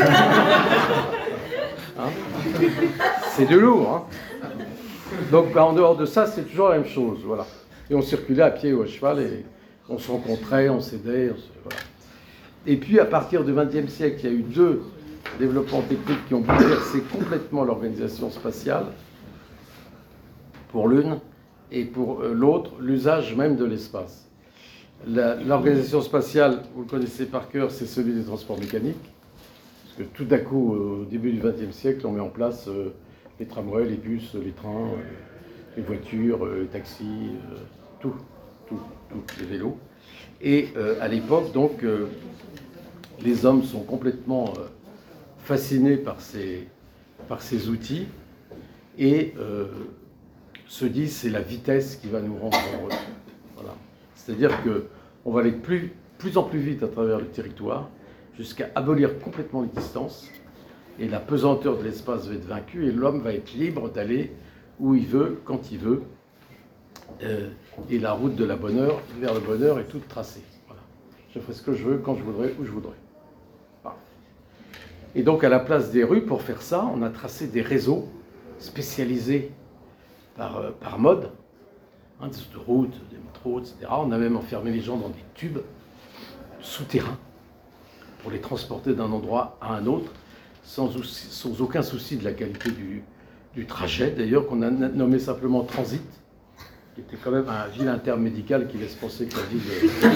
Hein, c'est de lourd. Hein. Donc, bah, en dehors de ça, c'est toujours la même chose. Voilà. Et on circulait à pied ou à cheval et on se rencontrait, on s'aidait. On se... voilà. Et puis, à partir du vingtième siècle, il y a eu deux développements techniques qui ont bouleversé complètement l'organisation spatiale, pour l'une, et pour l'autre, l'usage même de l'espace. L'organisation spatiale, vous le connaissez par cœur, c'est celui des transports mécaniques. Parce que tout d'un coup, au début du vingtième siècle, on met en place euh, les tramways, les bus, les trains, euh, les voitures, euh, les taxis, euh, tout. tous les vélos. Et euh, à l'époque, donc, euh, les hommes sont complètement euh, fascinés par ces, par ces outils et euh, se disent c'est la vitesse qui va nous rendre heureux. Voilà. C'est-à-dire qu'on va aller de plus, plus en plus vite à travers le territoire jusqu'à abolir complètement les distances et la pesanteur de l'espace va être vaincue et l'homme va être libre d'aller où il veut, quand il veut. Euh, et la route de la bonheur vers le bonheur est toute tracée. Voilà. Je ferai ce que je veux, quand je voudrais, où je voudrais. Voilà. Et donc à la place des rues, pour faire ça, on a tracé des réseaux spécialisés par, euh, par mode, hein, des autoroutes, des métros, et cetera. On a même enfermé les gens dans des tubes souterrains pour les transporter d'un endroit à un autre, sans, sans aucun souci de la qualité du, du trajet, d'ailleurs, qu'on a nommé simplement transit, qui était quand même un vilain terme médical qui laisse penser que la ville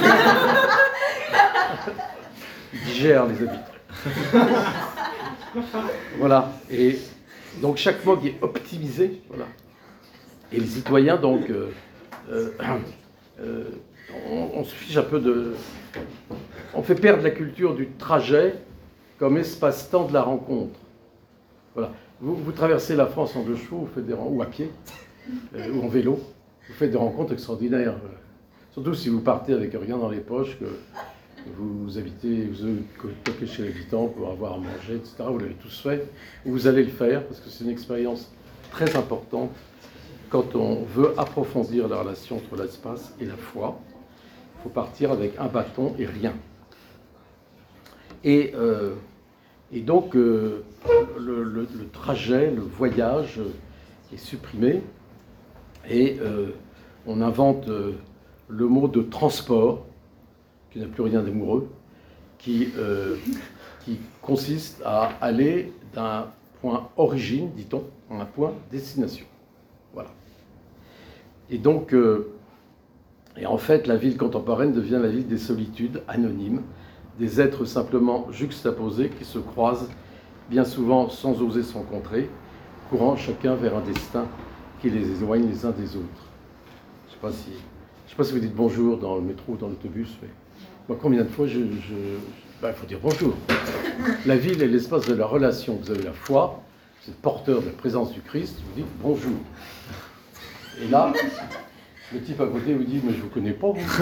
digère les habitants. Voilà. Et donc chaque mode est optimisé. Voilà. Et les citoyens, donc, euh, euh, euh, on, on se fiche un peu de... On fait perdre la culture du trajet comme espace-temps de la rencontre. Voilà. Vous, vous traversez la France en deux chevaux, vous faites des, ou à pied, euh, ou en vélo. Vous faites des rencontres extraordinaires. Surtout si vous partez avec rien dans les poches, que vous habitez, vous toquez chez l'habitant pour avoir à manger, et cetera. Vous l'avez tous fait. Vous allez le faire parce que c'est une expérience très importante quand on veut approfondir la relation entre l'espace et la foi. Il faut partir avec un bâton et rien. Et, euh, et donc, euh, le, le, le trajet, le voyage est supprimé. Et euh, on invente euh, le mot de transport, qui n'a plus rien d'amoureux, qui, euh, qui consiste à aller d'un point origine, dit-on, à un point destination. Voilà. Et donc, euh, et en fait, la ville contemporaine devient la ville des solitudes anonymes, des êtres simplement juxtaposés qui se croisent bien souvent sans oser se rencontrer, courant chacun vers un destin qui les éloigne les uns des autres. Je ne sais pas si, je sais pas si vous dites bonjour dans le métro ou dans l'autobus, mais moi, combien de fois je... je ben, il faut dire bonjour. La ville est l'espace de la relation. Vous avez la foi, vous êtes porteur de la présence du Christ, vous dites bonjour. Et là, le type à côté vous dit, mais je ne vous connais pas, vous.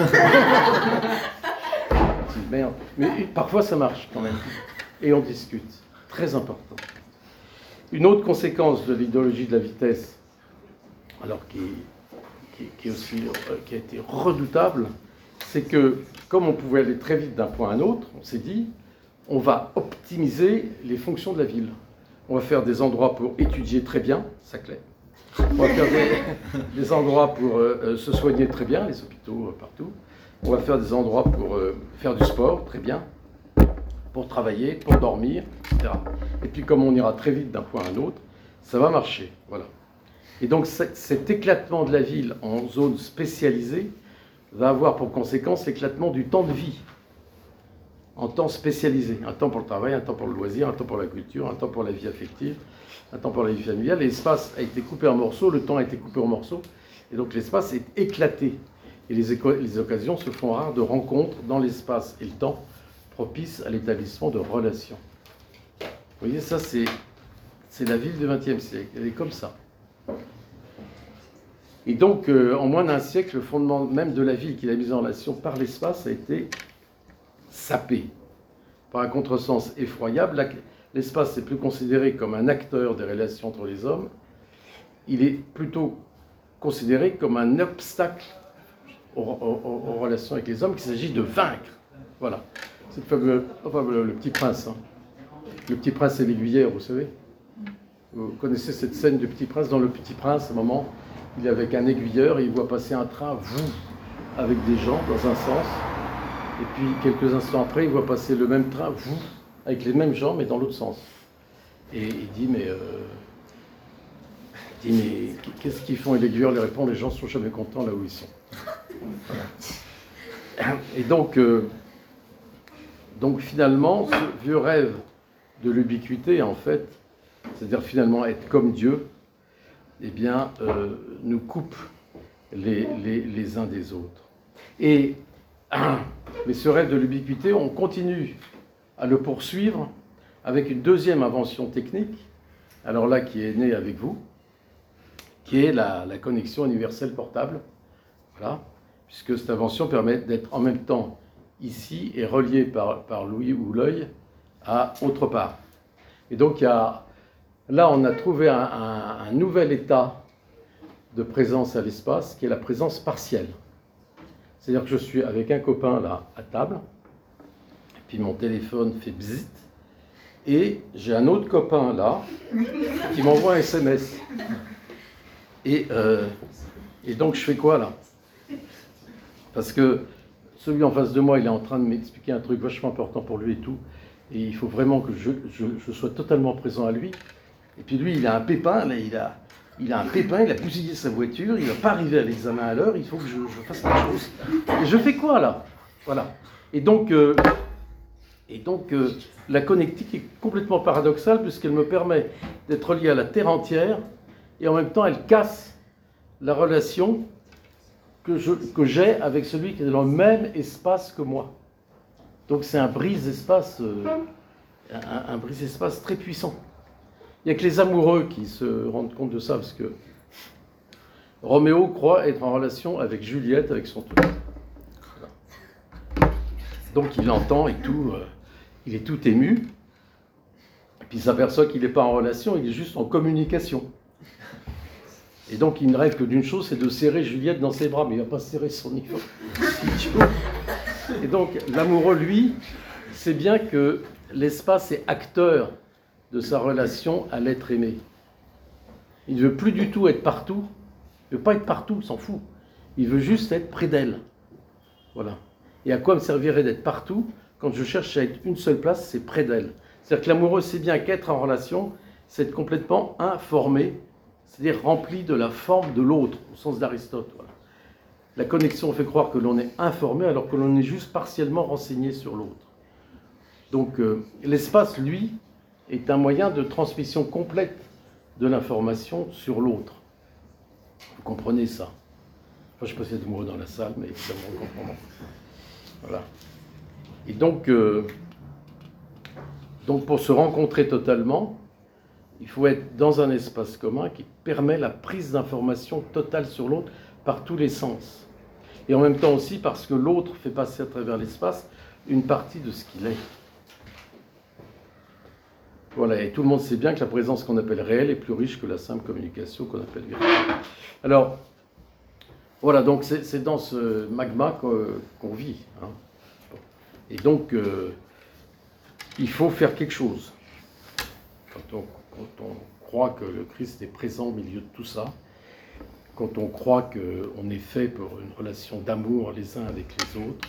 C'est merde. Mais parfois, ça marche quand même. Et on discute. Très important. Une autre conséquence de l'idéologie de la vitesse, alors qui, qui, qui, est aussi, qui a été redoutable, c'est que, comme on pouvait aller très vite d'un point à un autre, on s'est dit, on va optimiser les fonctions de la ville. On va faire des endroits pour étudier très bien, Saclay. On va faire des, des endroits pour euh, se soigner très bien, les hôpitaux euh, partout. On va faire des endroits pour euh, faire du sport très bien, pour travailler, pour dormir, et cetera. Et puis, comme on ira très vite d'un point à un autre, ça va marcher. Voilà. Et donc cet éclatement de la ville en zone spécialisée va avoir pour conséquence l'éclatement du temps de vie en temps spécialisé. Un temps pour le travail, un temps pour le loisir, un temps pour la culture, un temps pour la vie affective, un temps pour la vie familiale. L'espace a été coupé en morceaux, le temps a été coupé en morceaux, et donc l'espace est éclaté. Et les, les occasions se font rares de rencontres dans l'espace et le temps propice à l'établissement de relations. Vous voyez, ça c'est, c'est la ville du vingtième siècle, elle est comme ça. Et donc, euh, en moins d'un siècle, le fondement même de la ville qui l'a mise en relation par l'espace a été sapé. Par un contresens effroyable, l'espace n'est plus considéré comme un acteur des relations entre les hommes, il est plutôt considéré comme un obstacle aux, aux, aux relations avec les hommes qu'il s'agit de vaincre. Voilà. C'est le fameux, enfin, le, le Petit Prince. Hein. Le Petit Prince et l'aiguillère, vous savez. Vous connaissez cette scène du Petit Prince. Dans le Petit Prince, à un moment, il est avec un aiguilleur et il voit passer un train, vous, avec des gens dans un sens. Et puis, quelques instants après, il voit passer le même train, vous, avec les mêmes gens, mais dans l'autre sens. Et il dit, mais... Euh, il dit, mais qu'est-ce qu'ils font? Et l'aiguilleur lui répond, les gens sont jamais contents là où ils sont. Voilà. Et donc, euh, donc, finalement, ce vieux rêve de l'ubiquité, en fait, c'est-à-dire finalement être comme Dieu, eh bien, euh, nous coupe les, les, les uns des autres. Et, mais ce rêve de l'ubiquité, on continue à le poursuivre avec une deuxième invention technique, alors là qui est née avec vous, qui est la, la connexion universelle portable. Voilà, puisque cette invention permet d'être en même temps ici et relié par, par l'ouïe ou l'œil à autre part. Et donc il y a, là on a trouvé un, un, un nouvel état de présence à l'espace qui est la présence partielle. C'est-à-dire que je suis avec un copain là à table, et puis mon téléphone fait bzzzt, et j'ai un autre copain là qui m'envoie un S M S. Et, euh, et donc je fais quoi là? Parce que celui en face de moi, il est en train de m'expliquer un truc vachement important pour lui et tout. Et il faut vraiment que je, je, je sois totalement présent à lui. Et puis lui, il a un pépin, là, il a, il a un pépin, il a bousillé sa voiture, il ne va pas arriver à l'examen à l'heure, il faut que je, je fasse quelque chose. Et je fais quoi là? Voilà. Et donc, euh, et donc euh, la connectique est complètement paradoxale puisqu'elle me permet d'être lié à la Terre entière et en même temps elle casse la relation que, je, que j'ai avec celui qui est dans le même espace que moi. Donc c'est un brise-espace, euh, un, un brise-espace très puissant. Il n'y a que les amoureux qui se rendent compte de ça, parce que Roméo croit être en relation avec Juliette, avec son truc. Voilà. Donc il entend et tout, euh, il est tout ému, et puis il s'aperçoit qu'il n'est pas en relation, il est juste en communication. Et donc il ne rêve que d'une chose, c'est de serrer Juliette dans ses bras, mais il ne va pas serrer son niveau. Et donc l'amoureux, lui, sait bien que l'espace est acteur de sa relation à l'être aimé. Il ne veut plus du tout être partout. Il ne veut pas être partout, il s'en fout. Il veut juste être près d'elle. Voilà. Et à quoi me servirait d'être partout quand je cherche à être une seule place, c'est près d'elle. C'est-à-dire que l'amoureux sait bien qu'être en relation, c'est être complètement informé, c'est-à-dire rempli de la forme de l'autre, au sens d'Aristote. Voilà. La connexion fait croire que l'on est informé alors que l'on est juste partiellement renseigné sur l'autre. Donc euh, l'espace, lui, est un moyen de transmission complète de l'information sur l'autre. Vous comprenez ça? Enfin, je ne sais pas s'il y a des mots dans la salle, mais évidemment, on comprend. Voilà. Et donc, euh, donc, pour se rencontrer totalement, il faut être dans un espace commun qui permet la prise d'information totale sur l'autre par tous les sens. Et en même temps aussi parce que l'autre fait passer à travers l'espace une partie de ce qu'il est. Voilà, et tout le monde sait bien que la présence qu'on appelle réelle est plus riche que la simple communication qu'on appelle virtuelle. Alors, voilà, donc c'est dans ce magma qu'on vit. Hein. Et donc, euh, il faut faire quelque chose. Quand on, quand on croit que le Christ est présent au milieu de tout ça, quand on croit qu'on est fait pour une relation d'amour les uns avec les autres,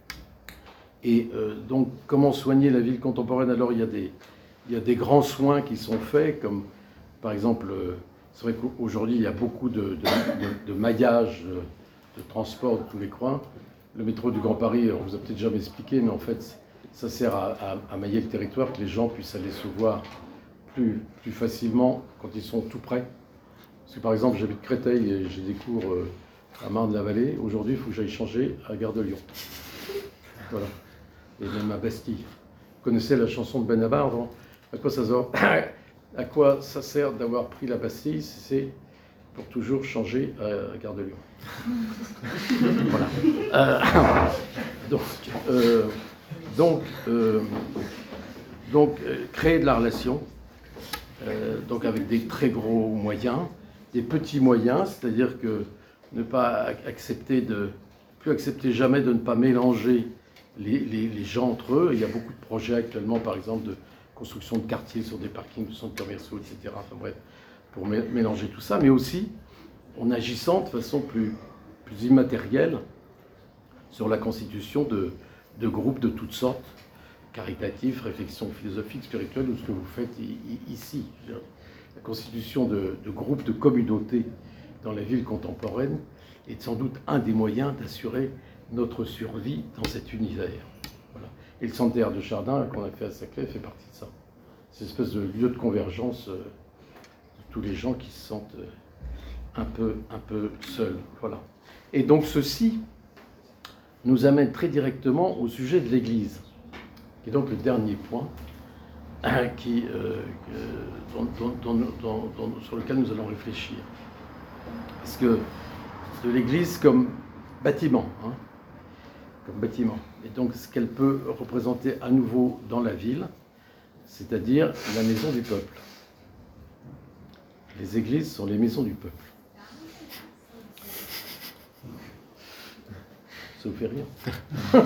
et euh, donc, comment soigner la ville contemporaine? Alors, il y a des... Il y a des grands soins qui sont faits, comme par exemple, c'est vrai qu'aujourd'hui il y a beaucoup de, de, de, de maillage de, de transport de tous les coins. Le métro du Grand Paris, on vous a peut-être jamais expliqué, mais en fait ça sert à, à, à mailler le territoire, que les gens puissent aller se voir plus, plus facilement quand ils sont tout près. Parce que par exemple, j'habite Créteil et j'ai des cours à Marne-la-Vallée. Aujourd'hui, il faut que j'aille changer à la gare de Lyon. Voilà. Et même à Bastille. Vous connaissez la chanson de Benabar, non? À quoi ça sert, à quoi ça sert d'avoir pris la Bastille? C'est pour toujours changer à la gare de Lyon. Voilà. Euh, donc, euh, donc, euh, donc euh, créer de la relation, euh, donc avec des très gros moyens, des petits moyens, c'est-à-dire que ne pas accepter de, plus accepter jamais de ne pas mélanger les, les, les gens entre eux. Il y a beaucoup de projets actuellement, par exemple, de construction de quartiers sur des parkings de centres commerciaux, et cetera. Enfin bref, pour mélanger tout ça, mais aussi en agissant de façon plus, plus immatérielle sur la constitution de, de groupes de toutes sortes, caritatifs, réflexions philosophiques, spirituelles, ou ce que vous faites ici. La constitution de, de groupes, de communautés dans la ville contemporaine est sans doute un des moyens d'assurer notre survie dans cet univers. Voilà. Et le centre d'air de Chardin qu'on a fait à Saclay fait partie de ça. C'est une espèce de lieu de convergence euh, de tous les gens qui se sentent euh, un peu, un peu seuls. Voilà. Et donc ceci nous amène très directement au sujet de l'Église, qui est donc le dernier point qui, euh, dont, dont, dont, dont, sur lequel nous allons réfléchir. Parce que de l'Église comme bâtiment, hein, comme bâtiment, et donc ce qu'elle peut représenter à nouveau dans la ville, c'est-à-dire la maison du peuple. Les églises sont les maisons du peuple. Ça vous fait rire?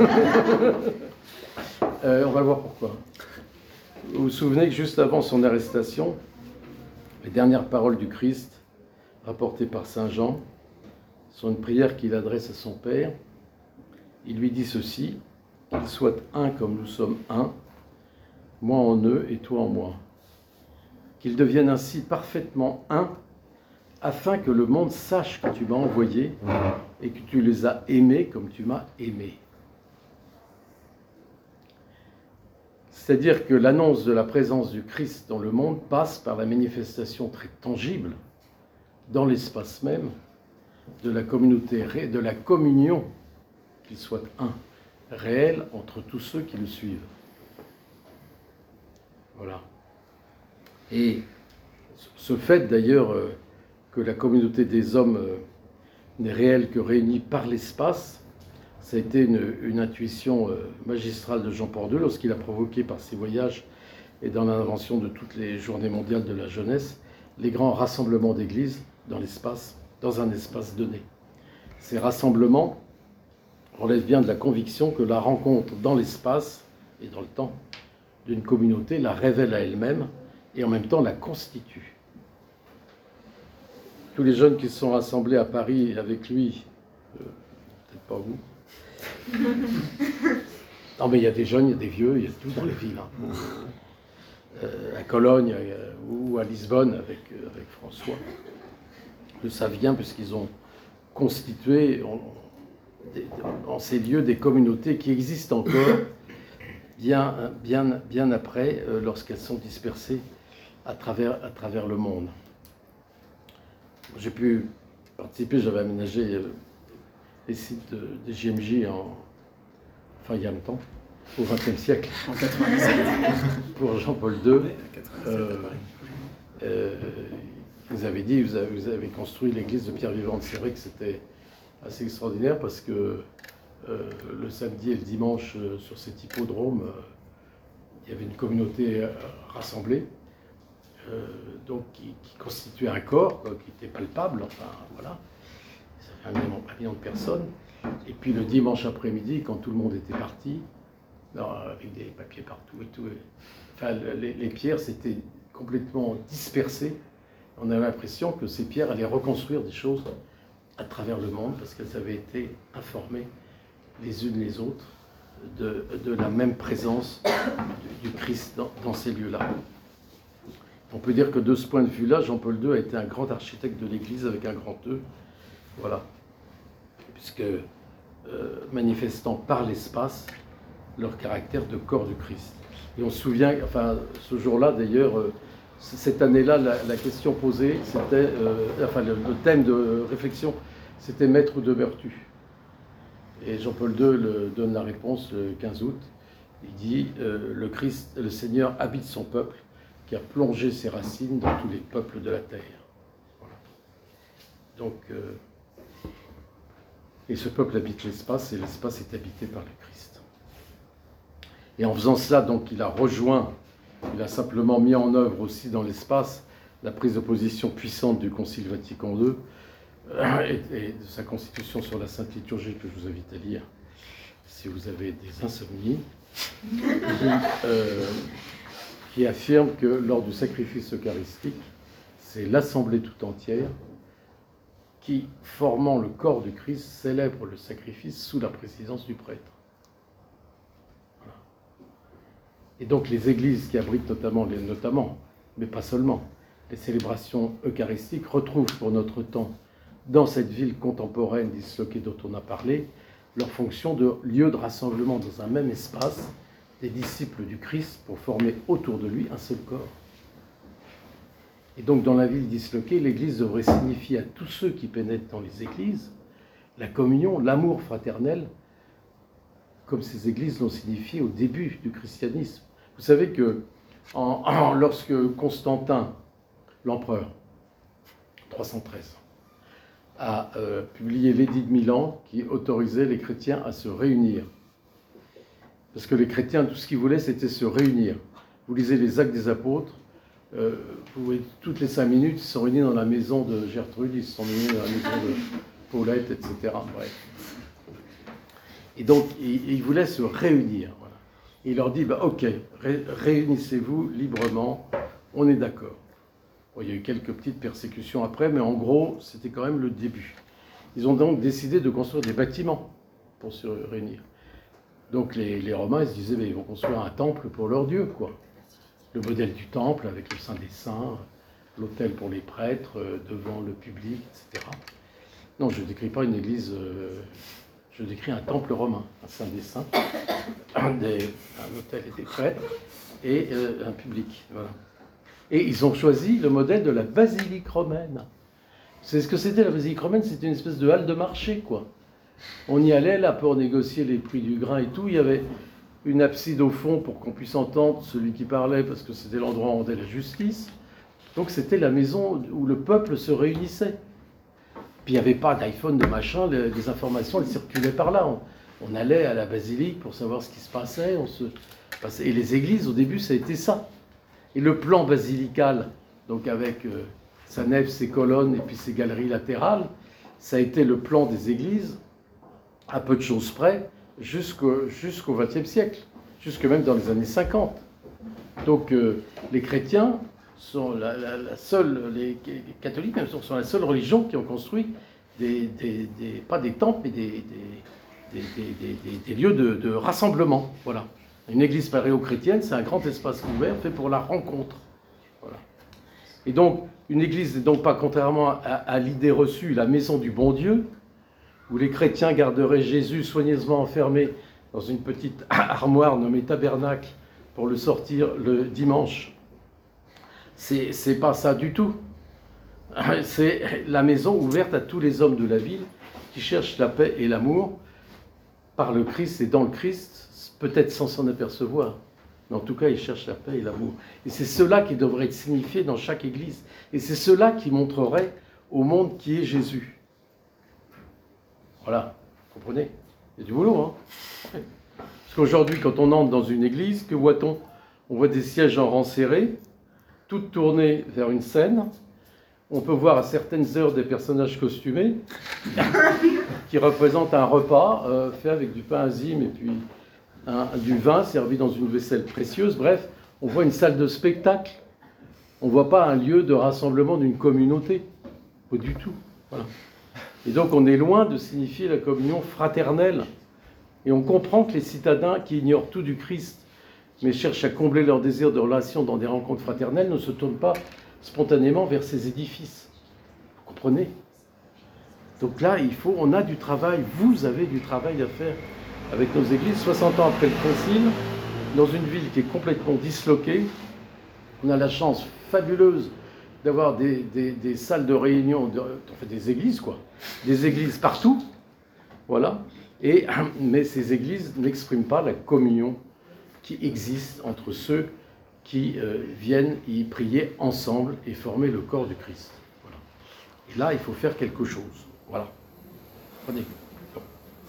euh, On va voir pourquoi. Vous vous souvenez que juste avant son arrestation, les dernières paroles du Christ, rapportées par saint Jean, sont une prière qu'il adresse à son Père. Il lui dit ceci: qu'ils soient un comme nous sommes un, moi en eux et toi en moi. Qu'ils deviennent ainsi parfaitement un, afin que le monde sache que tu m'as envoyé et que tu les as aimés comme tu m'as aimé. C'est-à-dire que l'annonce de la présence du Christ dans le monde passe par la manifestation très tangible, dans l'espace même, de la communauté, de la communion, qu'il soit un, réel entre tous ceux qui le suivent. Voilà. Et ce fait d'ailleurs euh, que la communauté des hommes euh, n'est réelle que réunie par l'espace, ça a été une, une intuition euh, magistrale de Jean-Paul deux lorsqu'il a provoqué par ses voyages et dans l'invention de toutes les journées mondiales de la jeunesse, les grands rassemblements d'églises dans l'espace, dans un espace donné. Ces rassemblements relèvent bien de la conviction que la rencontre dans l'espace et dans le temps d'une communauté la révèle à elle-même et en même temps la constitue. Tous les jeunes qui se sont rassemblés à Paris avec lui, euh, peut-être pas vous. Non mais il y a des jeunes, il y a des vieux, il y a tout dans les villes. Hein. Euh, à Cologne euh, ou à Lisbonne avec, euh, avec François. Le savent bien puisqu'ils ont constitué en, en ces lieux des communautés qui existent encore bien, bien, bien après euh, lorsqu'elles sont dispersées à travers, à travers le monde. J'ai pu participer, j'avais aménagé euh, les sites de, des J M J en, enfin il y a longtemps, au vingtième siècle. En quatre-vingt-dix-sept. Pour Jean-Paul deux. Ouais, quatre-vingt-dix-sept, Euh, euh, vous avez dit, vous avez, vous avez construit l'église de Pierre Vivante. C'est vrai que c'était assez extraordinaire parce que euh, le samedi et le dimanche, euh, sur cet hippodrome, euh, il y avait une communauté euh, rassemblée, euh, donc qui, qui constituait un corps, quoi, qui était palpable, enfin voilà. Ça fait un million, un million de personnes. Et puis le dimanche après-midi, quand tout le monde était parti, alors, avec des papiers partout et tout, et, enfin, les, les pierres s'étaient complètement dispersées. On avait l'impression que ces pierres allaient reconstruire des choses à travers le monde parce qu'elles avaient été informées les unes les autres de, de la même présence du, du Christ dans, dans ces lieux-là. On peut dire que de ce point de vue-là, Jean-Paul deux a été un grand architecte de l'Église avec un grand E. Voilà. Puisque euh, manifestant par l'espace leur caractère de corps du Christ. Et on se souvient, enfin, ce jour-là d'ailleurs, euh, cette année-là, la, la question posée, c'était, euh, enfin, le, le thème de réflexion, c'était maître ou demeures-tu? Et Jean-Paul deux le, donne la réponse le quinze août. Il dit euh, le Christ, le Seigneur habite son peuple, qui a plongé ses racines dans tous les peuples de la terre. Voilà. Donc, euh, et ce peuple habite l'espace, et l'espace est habité par le Christ. Et en faisant cela, donc, il a rejoint, il a simplement mis en œuvre aussi dans l'espace la prise de position puissante du Concile Vatican deux et, et de sa constitution sur la Sainte Liturgie que je vous invite à lire si vous avez des insomnies, qui, euh, qui affirme que lors du sacrifice eucharistique, c'est l'assemblée tout entière qui, formant le corps du Christ, célèbre le sacrifice sous la présidence du prêtre. Voilà. Et donc les églises qui abritent notamment, les, notamment, mais pas seulement, les célébrations eucharistiques retrouvent pour notre temps, dans cette ville contemporaine disloquée dont on a parlé, leur fonction de lieu de rassemblement dans un même espace des disciples du Christ pour former autour de lui un seul corps. Et donc dans la ville disloquée, l'Église devrait signifier à tous ceux qui pénètrent dans les églises la communion, l'amour fraternel comme ces églises l'ont signifié au début du christianisme. Vous savez que en, en, lorsque Constantin, l'empereur, trois cent treize, a euh, publié l'édit de Milan qui autorisait les chrétiens à se réunir. Parce que les chrétiens, tout ce qu'ils voulaient, c'était se réunir. Vous lisez les Actes des Apôtres, euh, vous voyez, toutes les cinq minutes, ils sont réunis dans la maison de Gertrude, ils se sont réunis dans la maison de Paulette, et cetera. Bref. Et donc, ils, ils voulaient se réunir. Voilà. Et il leur dit, bah, ok, ré, réunissez-vous librement, on est d'accord. Bon, il y a eu quelques petites persécutions après, mais en gros, c'était quand même le début. Ils ont donc décidé de construire des bâtiments pour se réunir. Donc les, les Romains, ils se disaient, mais ils vont construire un temple pour leur Dieu, quoi. Le modèle du temple avec le Saint des Saints, l'autel pour les prêtres, euh, devant le public, et cetera. Non, je ne décris pas une église, euh, je décris un temple romain, un Saint des Saints, un, des, un autel et des prêtres, et euh, un public, voilà. Et ils ont choisi le modèle de la basilique romaine. C'est ce que c'était la basilique romaine, c'était une espèce de halle de marché, quoi. On y allait là pour négocier les prix du grain et tout. Il y avait une abside au fond pour qu'on puisse entendre celui qui parlait, parce que c'était l'endroit où on rendait la justice. Donc c'était la maison où le peuple se réunissait. Puis il n'y avait pas d'iPhone, de machin, les, les informations elles circulaient par là. On, on allait à la basilique pour savoir ce qui se passait, on se passait. Et les églises, au début, ça a été ça. Et le plan basilical, donc avec euh, sa nef, ses colonnes et puis ses galeries latérales, ça a été le plan des églises, à peu de choses près, jusqu'au jusqu'au vingtième siècle, jusque même dans les années cinquante. Donc euh, les chrétiens sont la, la, la seule, les catholiques même sont la seule religion qui ont construit des, des, des pas des temples, mais des, des, des, des, des, des lieux de, de rassemblement. Voilà. Une église paréo-chrétienne, c'est un grand espace ouvert fait pour la rencontre. Voilà. Et donc, une église n'est donc pas, contrairement à, à l'idée reçue, la maison du bon Dieu, où les chrétiens garderaient Jésus soigneusement enfermé dans une petite armoire nommée tabernacle pour le sortir le dimanche. C'est, c'est pas ça du tout. C'est la maison ouverte à tous les hommes de la ville qui cherchent la paix et l'amour par le Christ et dans le Christ, peut-être sans s'en apercevoir. Mais en tout cas, ils cherchent la paix et l'amour. Et c'est cela qui devrait être signifié dans chaque église. Et c'est cela qui montrerait au monde qui est Jésus. Voilà, vous comprenez? Il y a du boulot, hein? Parce qu'aujourd'hui, quand on entre dans une église, que voit-on? On voit des sièges en rang serré, toutes tournées vers une scène. On peut voir à certaines heures des personnages costumés qui représentent un repas euh, fait avec du pain azime et puis un, du vin servi dans une vaisselle précieuse. Bref, on voit une salle de spectacle. On ne voit pas un lieu de rassemblement d'une communauté. Pas du tout. Voilà. Et donc on est loin de signifier la communion fraternelle. Et on comprend que les citadins qui ignorent tout du Christ, mais cherchent à combler leur désir de relation dans des rencontres fraternelles, ne se tournent pas spontanément vers ces édifices. Vous comprenez? Donc là, il faut, on a du travail, vous avez du travail à faire avec nos églises. soixante ans après le Concile, dans une ville qui est complètement disloquée, on a la chance fabuleuse d'avoir des, des, des salles de réunion, de, enfin des églises quoi, des églises partout, voilà. Et, mais ces églises n'expriment pas la communion qui existe entre ceux qui euh, viennent y prier ensemble et former le corps du Christ. Voilà. Et là, il faut faire quelque chose. Voilà. Prenez. Bon.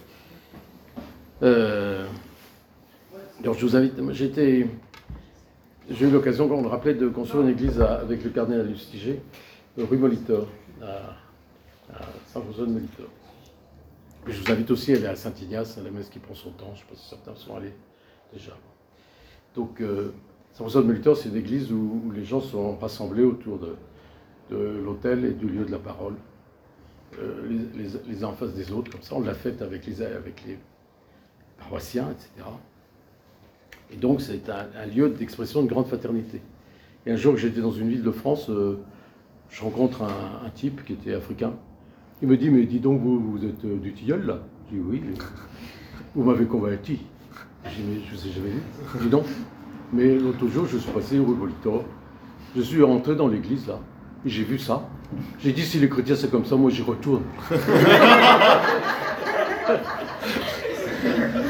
Euh, alors, je vous invite. J'étais, j'ai eu l'occasion, comme on le rappelait, de construire une église à, avec le cardinal Lustiger, rue Molitor, à, à Saint-Joseph-de-Molitor. Je vous invite aussi à aller à Saint-Ignace, à la messe qui prend son temps. Je ne sais pas si certains sont allés déjà. Donc, euh, Saint-Joseph-de-Molitor, c'est une église où, où les gens sont rassemblés autour de, de l'autel et du lieu de la parole, euh, les, les, les uns en face des autres, comme ça. On l'a faite avec les, avec les paroissiens, et cetera. Et donc, c'est un, un lieu d'expression de grande fraternité. Et un jour que j'étais dans une ville de France, euh, je rencontre un, un type qui était africain. Il me dit, mais dis donc, vous, vous êtes euh, du Tilleul, là? Je dis, oui. Vous m'avez converti. Je dis, mais je ne vous ai jamais vu. Je dis, non. Mais l'autre jour, je suis passé au rue Molitor. Je suis rentré dans l'église, là. Et j'ai vu ça. J'ai dit, si les chrétiens, c'est comme ça, moi, j'y retourne.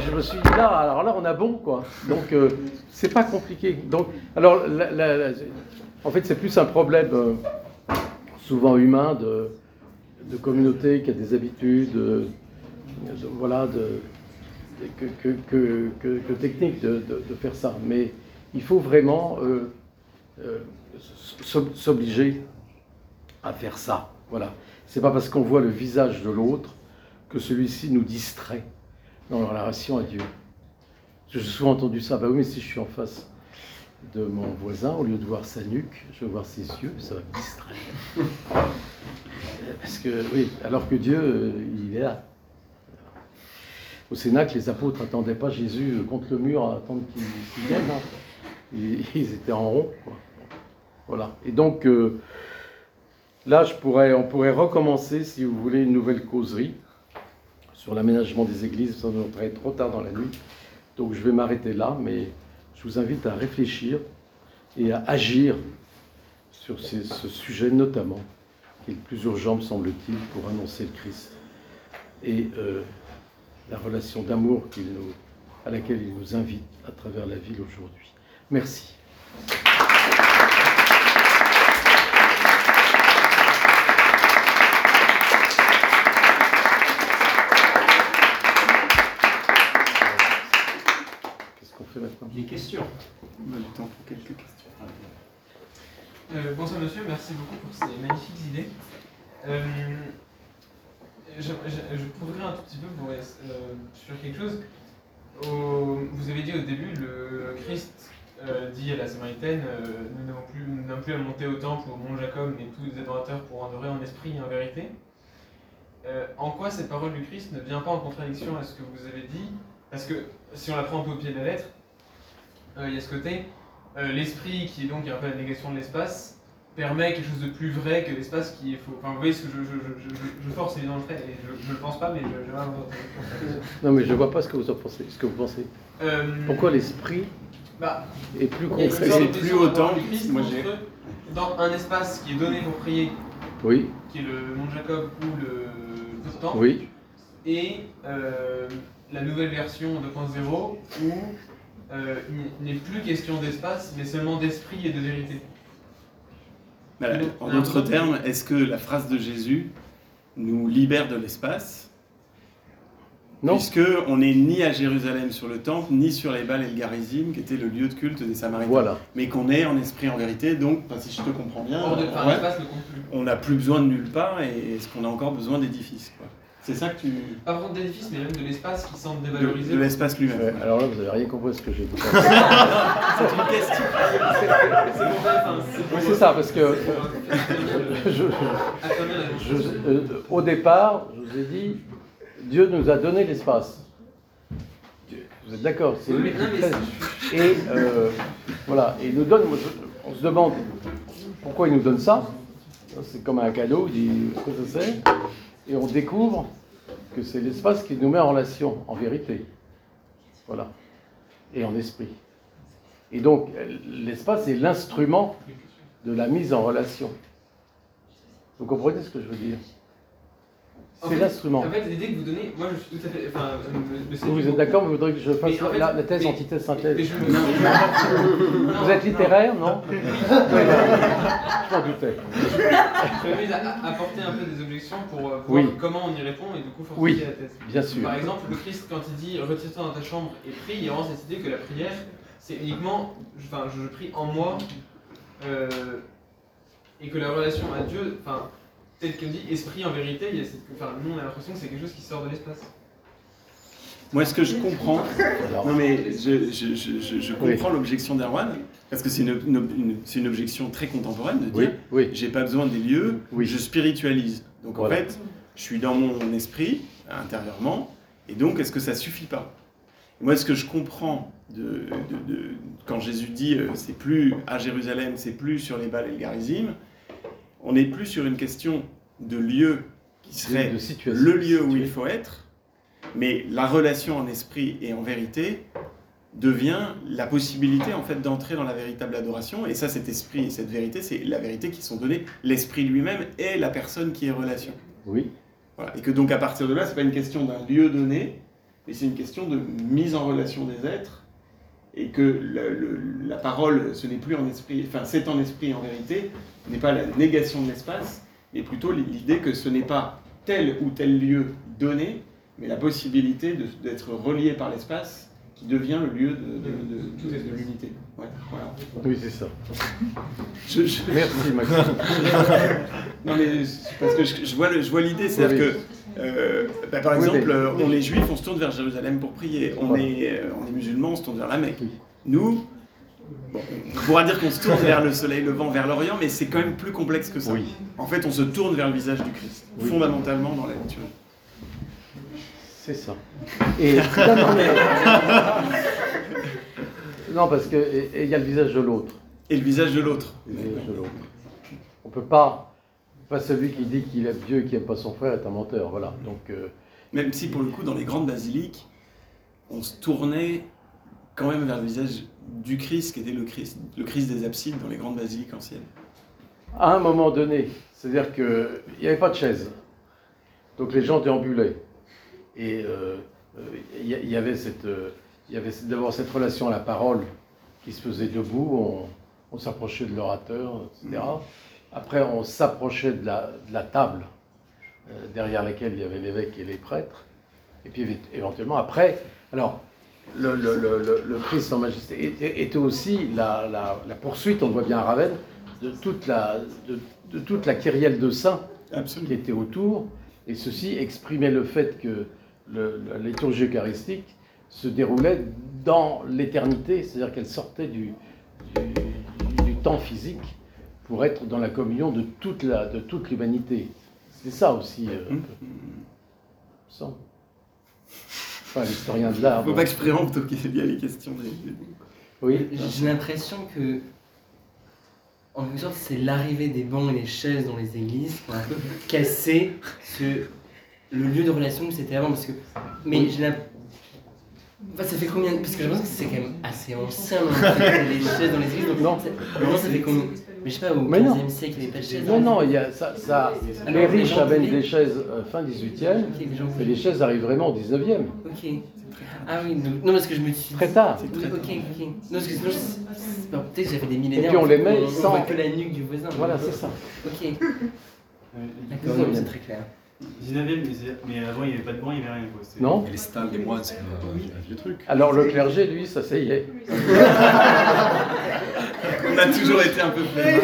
je me suis dit là, alors là, on a bon, quoi. Donc, euh, c'est pas compliqué. Donc, alors, la, la, la, en fait, c'est plus un problème euh, souvent humain de, de communauté qui a des habitudes, de, de, voilà, de, que, que, que, que, que technique de, de, de faire ça. Mais il faut vraiment euh, euh, s'obliger à faire ça. Voilà. C'est pas parce qu'on voit le visage de l'autre que celui-ci nous distrait dans la relation à Dieu. J'ai souvent entendu ça. Bah oui, mais si je suis en face de mon voisin, au lieu de voir sa nuque, je vais voir ses yeux, ça va me distraire. Parce que, oui, alors que Dieu, il est là. Au Cénacle, les apôtres n'attendaient pas Jésus contre le mur à attendre qu'il qu'il vienne. Hein. Ils, ils étaient en rond, quoi. Voilà. Et donc, euh, là, je pourrais, on pourrait recommencer, si vous voulez, une nouvelle causerie sur l'aménagement des églises. Ça nous serait trop tard dans la nuit. Donc, je vais m'arrêter là, mais je vous invite à réfléchir et à agir sur ces, ce sujet notamment, qui est le plus urgent, me semble-t-il, pour annoncer le Christ. Et euh, la relation d'amour qu'il nous, à laquelle il nous invite à travers la ville aujourd'hui. Merci. Qu'est-ce qu'on fait maintenant? Des questions. On a du temps pour quelques questions. Euh, bonsoir monsieur, merci beaucoup pour ces magnifiques idées. Euh, je, je, je pourrais un tout petit peu pour, euh, sur quelque chose. Au, vous avez dit au début, le Christ euh, dit à la Samaritaine, euh, nous n'avons plus, nous n'avons plus à monter au temple, au mont Jacob, mais tous les adorateurs pour adorer en esprit et en vérité. Euh, en quoi cette parole du Christ ne vient pas en contradiction à ce que vous avez dit? Parce que si on la prend un peu au pied de la lettre, euh, il y a ce côté, euh, l'esprit qui est donc un peu la négation de l'espace, permet quelque chose de plus vrai que l'espace qui est faux. Enfin, vous voyez ce que je, je, je, je, je force évidemment le trait, et je ne le pense pas, mais je, je vais avoir votre... Non, mais je ne vois pas ce que vous en pensez. Ce que vous pensez. Euh, Pourquoi l'esprit bah, est plus il y a une concret? sorte de C'est plus tension autant, dans le Christ moi, entre, j'ai- dans un espace qui est donné pour prier, Oui, qui est le mont Jacob ou le temple, oui. et euh, la nouvelle version deux point zéro où euh, il n'est plus question d'espace, mais seulement d'esprit et de vérité. Voilà. En d'autres termes, est-ce que la phrase de Jésus nous libère de l'espace? Non. Puisqu'on n'est ni à Jérusalem sur le temple, ni sur les Bals et le Garizim, qui était le lieu de culte des Samaritains. Voilà. Mais qu'on est en esprit en vérité, donc, enfin, si je te comprends bien, Hors de, euh, enfin, ouais, l'espace ne compte plus. on n'a plus besoin de nulle part, et est-ce qu'on a encore besoin d'édifices, quoi? C'est ça que tu... Pas vraiment d'édifice, mais même de l'espace qui semble De, dévalorisé. de l'espace lui-même. Ouais, alors là, vous n'avez rien compris à ce que j'ai dit. C'est une question. C'est pour ça, enfin, c'est pour- Oui, c'est ça, parce que euh, je, je, affirmer la je- conscience. euh, au départ, je vous ai dit, Dieu nous a donné l'espace. Dieu- Vous êtes d'accord? C'est Oui, lui mais qui non, mais crée. Et euh, voilà, et il nous donne. On se demande pourquoi il nous donne ça. C'est comme un cadeau. Il dit ce que ça c'est. Et on découvre que c'est l'espace qui nous met en relation, en vérité. Voilà. Et en esprit. Et donc, l'espace est l'instrument de la mise en relation. Vous comprenez ce que je veux dire? En C'est fait- l'instrument. En fait, l'idée que vous donnez, moi je suis tout à fait. Enfin, le- le- Vous, vous êtes d'accord, mais vous voudrez que je fasse Mais en fait- la, la thèse, mais- antithèse, synthèse. mais je- Vous êtes littéraire, non? Oui, voilà. Je m'en doutais. Je m'amuse à à apporter un peu des objections pour euh, voir Oui. comment on y répond et du coup fortifier Oui. la thèse. Bien sûr. Par exemple, le Christ, quand il dit retire-toi dans ta chambre et prie, il y a vraiment cette idée que la prière, c'est uniquement, enfin, je prie en moi, euh, et que la relation à Dieu, enfin, tel qu'on dit esprit en vérité, il y a cette, enfin, nous on a l'impression que c'est quelque chose qui sort de l'espace. Moi, ce que je comprends, Alors, non mais je, je, je, je, je Oui. comprends l'objection d'Erwan, parce que c'est une, une, une- c'est une objection très contemporaine de oui, dire oui. j'ai pas besoin des lieux, Oui. je spiritualise. Donc Voilà. en fait, je suis dans mon esprit, intérieurement, et donc est-ce que ça suffit pas? Moi, ce que je comprends de, de, de- quand Jésus dit euh, c'est plus à Jérusalem, c'est plus sur les Bals et le Garizim, on n'est plus sur une question de lieu qui serait De situation. le lieu où il faut être, mais la relation en esprit et en vérité devient la possibilité en fait d'entrer dans la véritable adoration. Et ça, cet esprit et cette vérité, c'est la vérité qui sont données, l'esprit lui-même et la personne qui est relation. Oui, Voilà. Et que donc à partir de là, c'est pas une question d'un lieu donné, mais c'est une question de mise en relation des êtres, et que le, le, la parole, ce n'est plus en esprit, enfin c'est en esprit en vérité, n'est pas la négation de l'espace, mais plutôt l'idée que ce n'est pas tel ou tel lieu donné, mais la possibilité de, d'être relié par l'espace qui devient le lieu de, de, de, de, de l'unité. Ouais, voilà. Oui, c'est ça. Je, je... Merci, Maxime. Non, mais c'est parce que je, je vois, le, je vois l'idée, c'est-à-dire oui. que, euh, bah, par Oui, exemple, mais... on est juif, on se tourne vers Jérusalem pour prier. On, voilà. est, euh, on est musulman, on se tourne vers la Mecque. Oui. Nous, bon, on pourra dire qu'on se tourne vers le soleil levant, vers l'Orient, mais c'est quand même plus complexe que ça. Oui. En fait, on se tourne vers le visage du Christ, Oui. fondamentalement dans la liturgie. C'est ça. Et non, non, mais... non, parce que il y a le visage de l'autre. Et le visage de l'autre. Le visage de l'autre. On peut pas, pas celui qui dit qu'il aime Dieu et qui n'aime pas son frère est un menteur. Voilà. Donc, euh... même si pour le coup, dans les grandes basiliques, on se tournait quand même vers le visage du Christ, qui était le Christ, le Christ des absides dans les grandes basiliques anciennes. À un moment donné, c'est-à-dire qu'il n'y avait pas de chaise. Donc les gens déambulaient. Et il euh, euh, y, y avait cette, euh, y avait d'abord cette relation à la parole qui se faisait debout, on, on s'approchait de l'orateur, et cetera. Après, on s'approchait de la, de la table euh, derrière laquelle il y avait l'évêque et les prêtres. Et puis éventuellement, après, alors, le, le, le, le Christ en majesté était, était aussi la, la, la poursuite, on le voit bien à Ravenne, de toute la, de, de toute la kyrielle de saints Absolument. Qui était autour. Et ceci exprimait le fait que le, la liturgie eucharistique se déroulait dans l'éternité, c'est-à-dire qu'elle sortait du, du, du temps physique pour être dans la communion de toute, la, de toute l'humanité. C'est ça aussi, euh, un peu. Ça. Enfin, l'historien de l'art. Il ne faut bon. pas que je préempte qu'il y a les questions des... Oui. J'ai l'impression que, en quelque sorte, c'est l'arrivée des bancs et les chaises dans les églises qui ont un peu cassé ce, le lieu de relation que c'était avant. Parce que, mais j'ai l'impression. Enfin, ça fait combien? Parce que je pense que c'est quand même assez ancien, non, les chaises dans les églises. Donc, Non. ça, non, ça fait combien? Mais je sais pas, au Mais non. quinzième siècle, il n'y avait pas de chaises. Non, non, il y a, ça, ça, Alors, les les riches gens amènent voulaient- des chaises euh, fin dix-huitième, Ok, les gens mais les chaises arrivent vraiment au dix-neuvième. Ok. Ah oui, donc- non, parce que je me suis. Très tard. Oui, ok, ok. Non, parce que sinon, je- c'est- bon, peut-être que j'avais des millénaires. Et puis on en les fait, met où on, sans- on voit que la nuque du voisin. Voilà, c'est ça. Ok. Euh, D'accord, non, c'est très clair. dix-neuvième, mais, c'est- mais avant il n'y avait pas de banc, il n'y avait rien. Quoi. C'était- Non. Et les stalles des moines, c'est un, un vieux truc. Alors le clergé, lui, ça ça y est. On a toujours été un peu plus...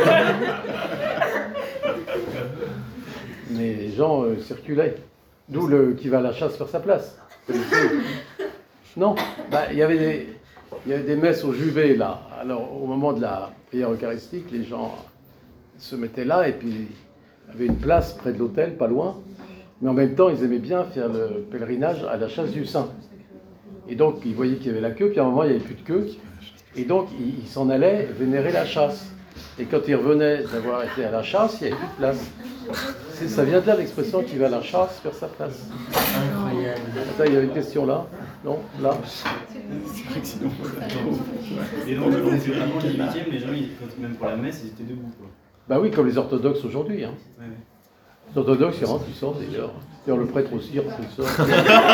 Mais les gens euh, circulaient. D'où le qui va à la chasse faire sa place. Non, bah, il y avait des, il y avait des messes au juvet là. Alors au moment de la prière eucharistique, les gens se mettaient là et puis il y avait une place près de l'autel, pas loin. Mais en même temps, ils aimaient bien faire le pèlerinage à la chasse du Saint. Et donc, ils voyaient qu'il y avait la queue, puis à un moment, il n'y avait plus de queue. Et donc, ils ils s'en allaient vénérer la chasse. Et quand ils revenaient d'avoir été à la chasse, il n'y avait plus de place. C'est- Ça vient de là l'expression qui va à la chasse faire sa place. Incroyable. Attends, il y avait une question là? Non? Là? C'est vrai que sinon... Et donc, donc, avant le dix-huitième, les gens, ils- quand- même pour la messe, ils étaient debout. Quoi. Bah oui, comme les orthodoxes aujourd'hui. Hein. Ouais, ouais. Les orthodoxes, ils rentrent, ils sortent d'ailleurs. D'ailleurs, le prêtre aussi, il rentre, il sort.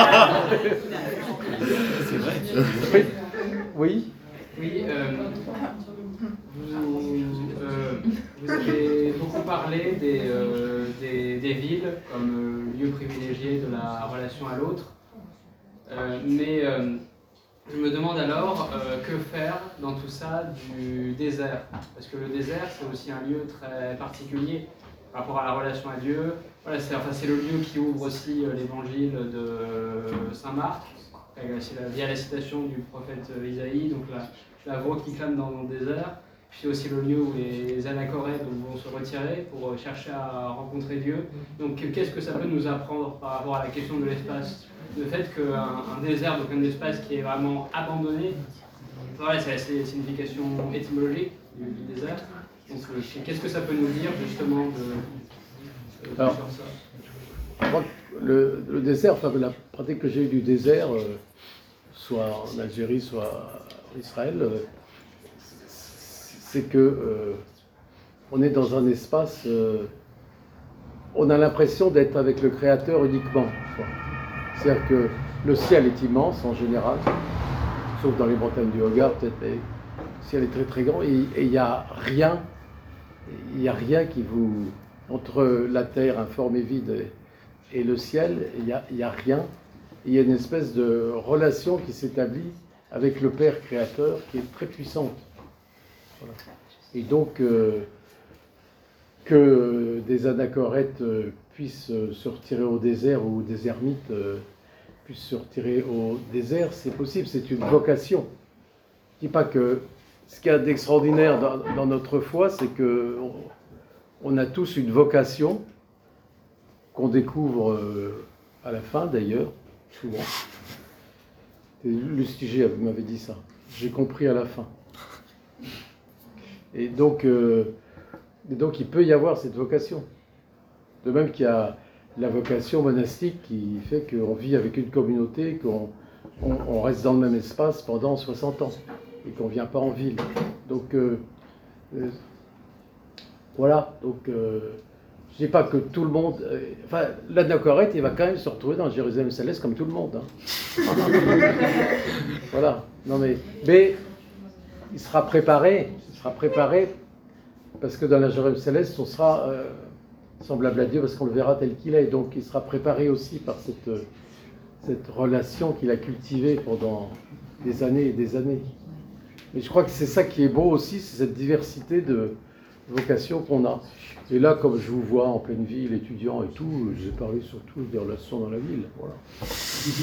C'est vrai. Oui. Oui. Oui, euh, vous, euh, vous avez beaucoup parlé des, euh, des, des villes comme euh, lieu privilégié de la relation à l'autre, Euh, mais euh, je me demande alors euh, que faire dans tout ça du désert, parce que le désert c'est aussi un lieu très particulier par rapport à la relation à Dieu. Voilà, c'est enfin, c'est le lieu qui ouvre aussi euh, l'évangile de Saint Marc, c'est la- via la citation du prophète euh, Isaïe, donc la, la voix qui clame dans le désert. Puis c'est aussi le lieu où les anachorètes vont se retirer pour chercher à rencontrer Dieu. Donc qu'est-ce que ça peut nous apprendre par rapport à la question de l'espace? Le fait qu'un un désert, donc un espace qui est vraiment abandonné, voilà, c'est la c'est la signification étymologique du, du désert. Donc euh, qu'est-ce que ça peut nous dire justement de, de- Alors, sur ça? Moi, le, le désert, enfin la pratique que j'ai eue du désert, euh, soit en Algérie, soit en Israël, euh, c'est que euh, on est dans un espace, euh, on a l'impression d'être avec le Créateur uniquement. quoi. C'est-à-dire que le ciel est immense en général, sauf dans les montagnes du Hogar peut-être, mais le ciel est très très grand et il n'y a rien, il n'y a rien qui vous... Entre la terre informe et vide et, et le ciel, il n'y a, il y a rien. Il y a une espèce de relation qui s'établit avec le Père créateur qui est très puissante. Voilà. Et donc, euh, que des anachorètes euh, puissent euh, se retirer au désert ou des ermites euh, puissent se retirer au désert, c'est possible, c'est une vocation. Je ne dis pas que ce qu'il y a d'extraordinaire dans, dans notre foi, c'est qu'on on a tous une vocation qu'on découvre euh, à la fin d'ailleurs, souvent. Lustiger m'avait dit ça. J'ai compris à la fin. Et donc, euh, et donc, il peut y avoir cette vocation. De même qu'il y a la vocation monastique qui fait qu'on vit avec une communauté, qu'on on, on reste dans le même espace pendant soixante ans et qu'on ne vient pas en ville. Donc, euh, euh, voilà. Donc, euh, je ne dis pas que tout le monde... Euh, enfin, l'anachorète, il va quand même se retrouver dans Jérusalem céleste comme tout le monde. Hein. Voilà. Non, mais, mais il sera préparé. Il sera préparé parce que dans la Jérusalem céleste, on sera euh, semblable à Dieu parce qu'on le verra tel qu'il est. Donc, il sera préparé aussi par cette, cette relation qu'il a cultivée pendant des années et des années. Mais je crois que c'est ça qui est beau aussi, c'est cette diversité de vocations qu'on a. Et là, comme je vous vois en pleine ville, étudiant et tout, j'ai parlé surtout des relations dans la ville. Voilà. Si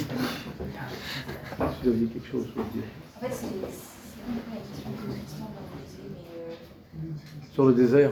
vous aviez quelque chose à dire. En fait, c'est un peu la question que Tristan m'a posée, mais... Euh, Sur le désert,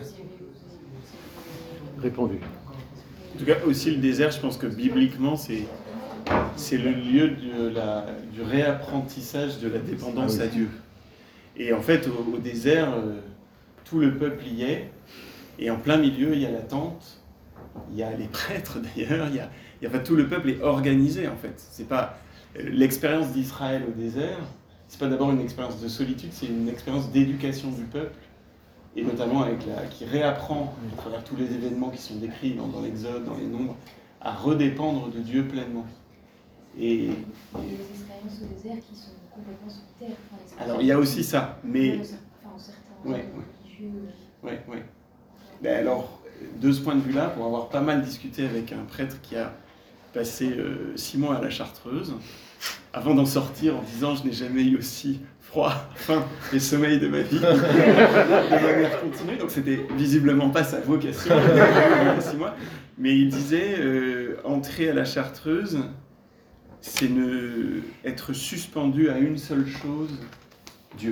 répondu. En tout cas, aussi le désert, je pense que bibliquement, c'est, c'est le lieu de la, du réapprentissage de la dépendance ah oui. à Dieu. Et en fait, au, au désert, euh, tout le peuple y est. Et en plein milieu, il y a la tente, il y a les prêtres d'ailleurs, il y a, il y a, enfin, tout le peuple est organisé en fait. C'est pas l'expérience d'Israël au désert, c'est pas d'abord une expérience de solitude, c'est une expérience d'éducation du peuple, et notamment avec la, qui réapprend à travers tous les événements qui sont décrits dans, dans l'Exode, dans les Nombres, à redépendre de Dieu pleinement. Et, et les expériences au désert qui sont complètement solitaires. Enfin, alors il y a aussi ça, mais enfin, certains ouais, religieux. Ouais, ouais. ouais. Ben alors, de ce point de vue-là, pour avoir pas mal discuté avec un prêtre qui a passé euh, six mois à la Chartreuse, avant d'en sortir en disant « je n'ai jamais eu aussi froid, faim et sommeil de ma vie » de manière continue, donc c'était visiblement pas sa vocation, six mois, mais il disait euh, « entrer à la Chartreuse, c'est ne... être suspendu à une seule chose, Dieu ».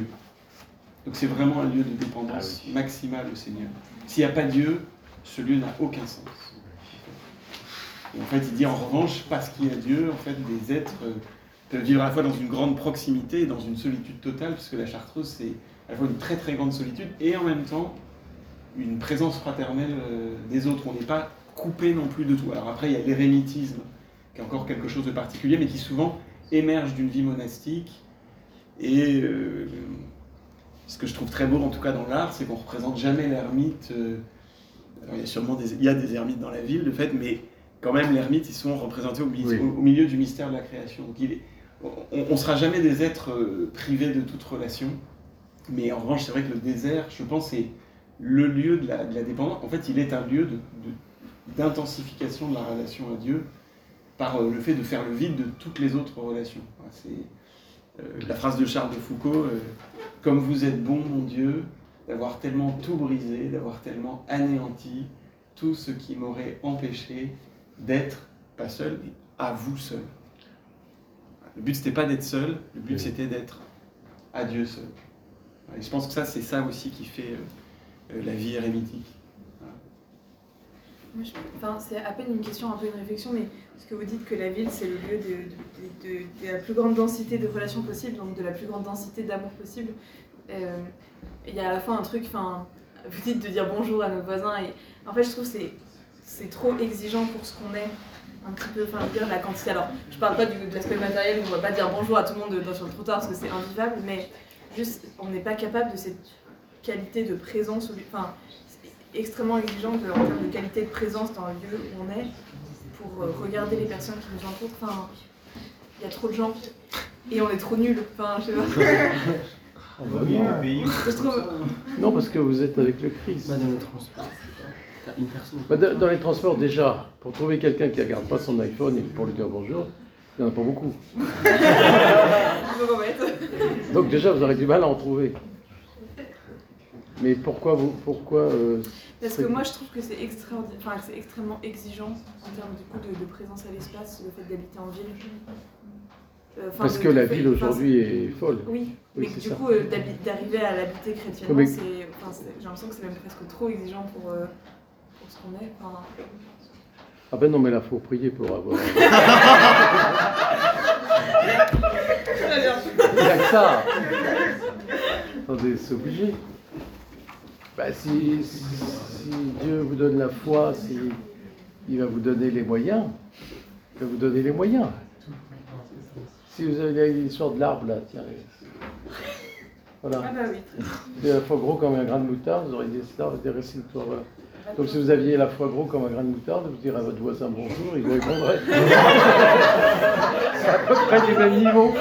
Donc c'est vraiment un lieu de dépendance ah oui. maximale au Seigneur. S'il n'y a pas Dieu, ce lieu n'a aucun sens. Et en fait, il dit en revanche, parce qu'il y a Dieu, en fait, des êtres peuvent vivre à la fois dans une grande proximité et dans une solitude totale, puisque la Chartreuse, c'est à la fois une très très grande solitude et en même temps une présence fraternelle des autres. On n'est pas coupé non plus de tout. Alors après, il y a l'érémitisme, qui est encore quelque chose de particulier, mais qui souvent émerge d'une vie monastique. Et euh, ce que je trouve très beau, en tout cas dans l'art, c'est qu'on ne représente jamais l'ermite. Euh, alors il y a sûrement des, il y a des ermites dans la ville, de fait, mais quand même, l'ermite, ils sont représentés au, oui. au, au milieu du mystère de la création. Donc, il est, on ne sera jamais des êtres euh, privés de toute relation. Mais en revanche, c'est vrai que le désert, je pense, c'est le lieu de la, de la dépendance. En fait, il est un lieu de, de, d'intensification de la relation à Dieu par euh, le fait de faire le vide de toutes les autres relations. C'est euh, la phrase de Charles de Foucault, euh, « Comme vous êtes bon, mon Dieu, d'avoir tellement tout brisé, d'avoir tellement anéanti tout ce qui m'aurait empêché d'être, pas seul, mais à vous seul. » Le but, c'était pas d'être seul, le but, c'était d'être à Dieu seul. Et je pense que ça, c'est ça aussi qui fait euh, la vie érémitique. Voilà. Moi, je, enfin, c'est à peine une question, un peu une réflexion, mais parce que vous dites que la ville, c'est le lieu de, de, de, de, de la plus grande densité de relations possibles, donc de la plus grande densité d'amour possible. Euh, il y a à la fois un truc, enfin, vous dites de dire bonjour à nos voisins, et en fait, je trouve que c'est, c'est trop exigeant pour ce qu'on est. Un petit peu, enfin, dire la quantité. Alors, je parle pas du, de l'aspect matériel, où on va pas dire bonjour à tout le monde dans, sur le trottoir parce que c'est invivable, mais juste, on n'est pas capable de cette qualité de présence, enfin, c'est extrêmement exigeant de, en termes de qualité de présence dans le lieu où on est, pour euh, regarder les personnes qui nous entourent. Enfin, il y a trop de gens et on est trop nuls. Enfin, je sais pas. Ah bah non. Je trouve... Non, parce que vous êtes avec le Christ. Bah, dans les transports, t'as une personne. Bah, dans dans les transports, déjà, pour trouver quelqu'un qui ne regarde pas son iPhone et pour lui dire bonjour, il n'y en a pas beaucoup. Donc déjà, vous aurez du mal à en trouver. Mais pourquoi vous, pourquoi euh, Parce que moi, je trouve que c'est extraordi- enfin, que c'est extrêmement exigeant en termes du coup, de, de présence à l'espace, le fait d'habiter en ville. Euh, enfin, Parce de- que de la fait- ville enfin, aujourd'hui est folle. Oui, Oui, mais c'est du ça. coup, euh, d'habi- d'arriver à l'habiter chrétiennement, Mais- c'est, enfin, c'est- j'ai l'impression que c'est même presque trop exigeant pour, euh, pour ce qu'on est. Enfin, Ah ben non, mais là, il faut prier pour avoir... Il n'y a que ça. Attendez, c'est obligé. Bah, si, si, si Dieu vous donne la foi, si, il va vous donner les moyens. Il va vous donner les moyens. Si vous avez l'histoire de l'arbre, là, tiens. Voilà. Ah bah oui. Si la foi gros comme un grain de moutarde, vous aurez des stars, des récits de toi. Voilà. Donc si vous aviez la foi gros comme un grain de moutarde, vous direz à votre voisin bonjour, il vous répondrait. C'est à peu près du même niveau.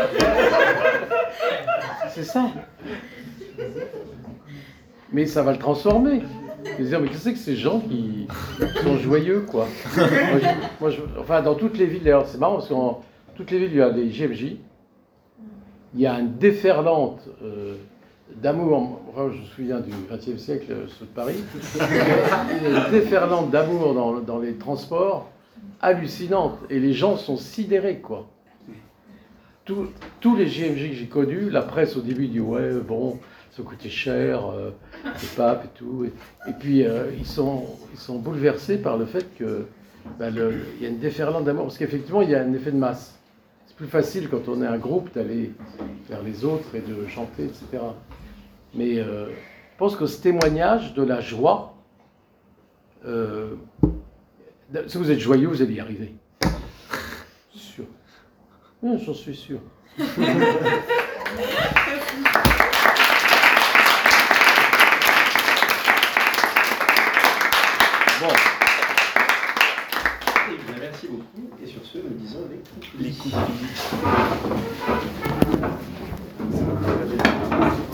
C'est ça. Mais ça va le transformer. Et dire, mais qu'est-ce que c'est que ces gens qui sont joyeux, quoi. Moi, je, moi, je, enfin, dans toutes les villes, d'ailleurs, c'est marrant parce que dans toutes les villes, il y a des G M J. Il y a une déferlante euh, d'amour. Enfin, je me souviens du vingtième siècle, euh, ceux de Paris. Il y a une déferlante d'amour dans, dans les transports hallucinante. Et les gens sont sidérés, quoi. Tous, tous les G M J que j'ai connus, la presse au début dit ouais, bon, ça coûtait cher, euh, les papes et tout. Et, et puis euh, ils, sont, ils sont bouleversés par le fait que bah, le, il y a une déferlante d'amour. Parce qu'effectivement, il y a un effet de masse. C'est plus facile quand on est un groupe d'aller vers les autres et de chanter, et cetera. Mais euh, je pense que ce témoignage de la joie, euh, si vous êtes joyeux, vous allez y arriver. Sûr. Oui, j'en suis sûr. Bon. Eh bien, merci beaucoup. Et sur ce, nous disons les coups. Les coups.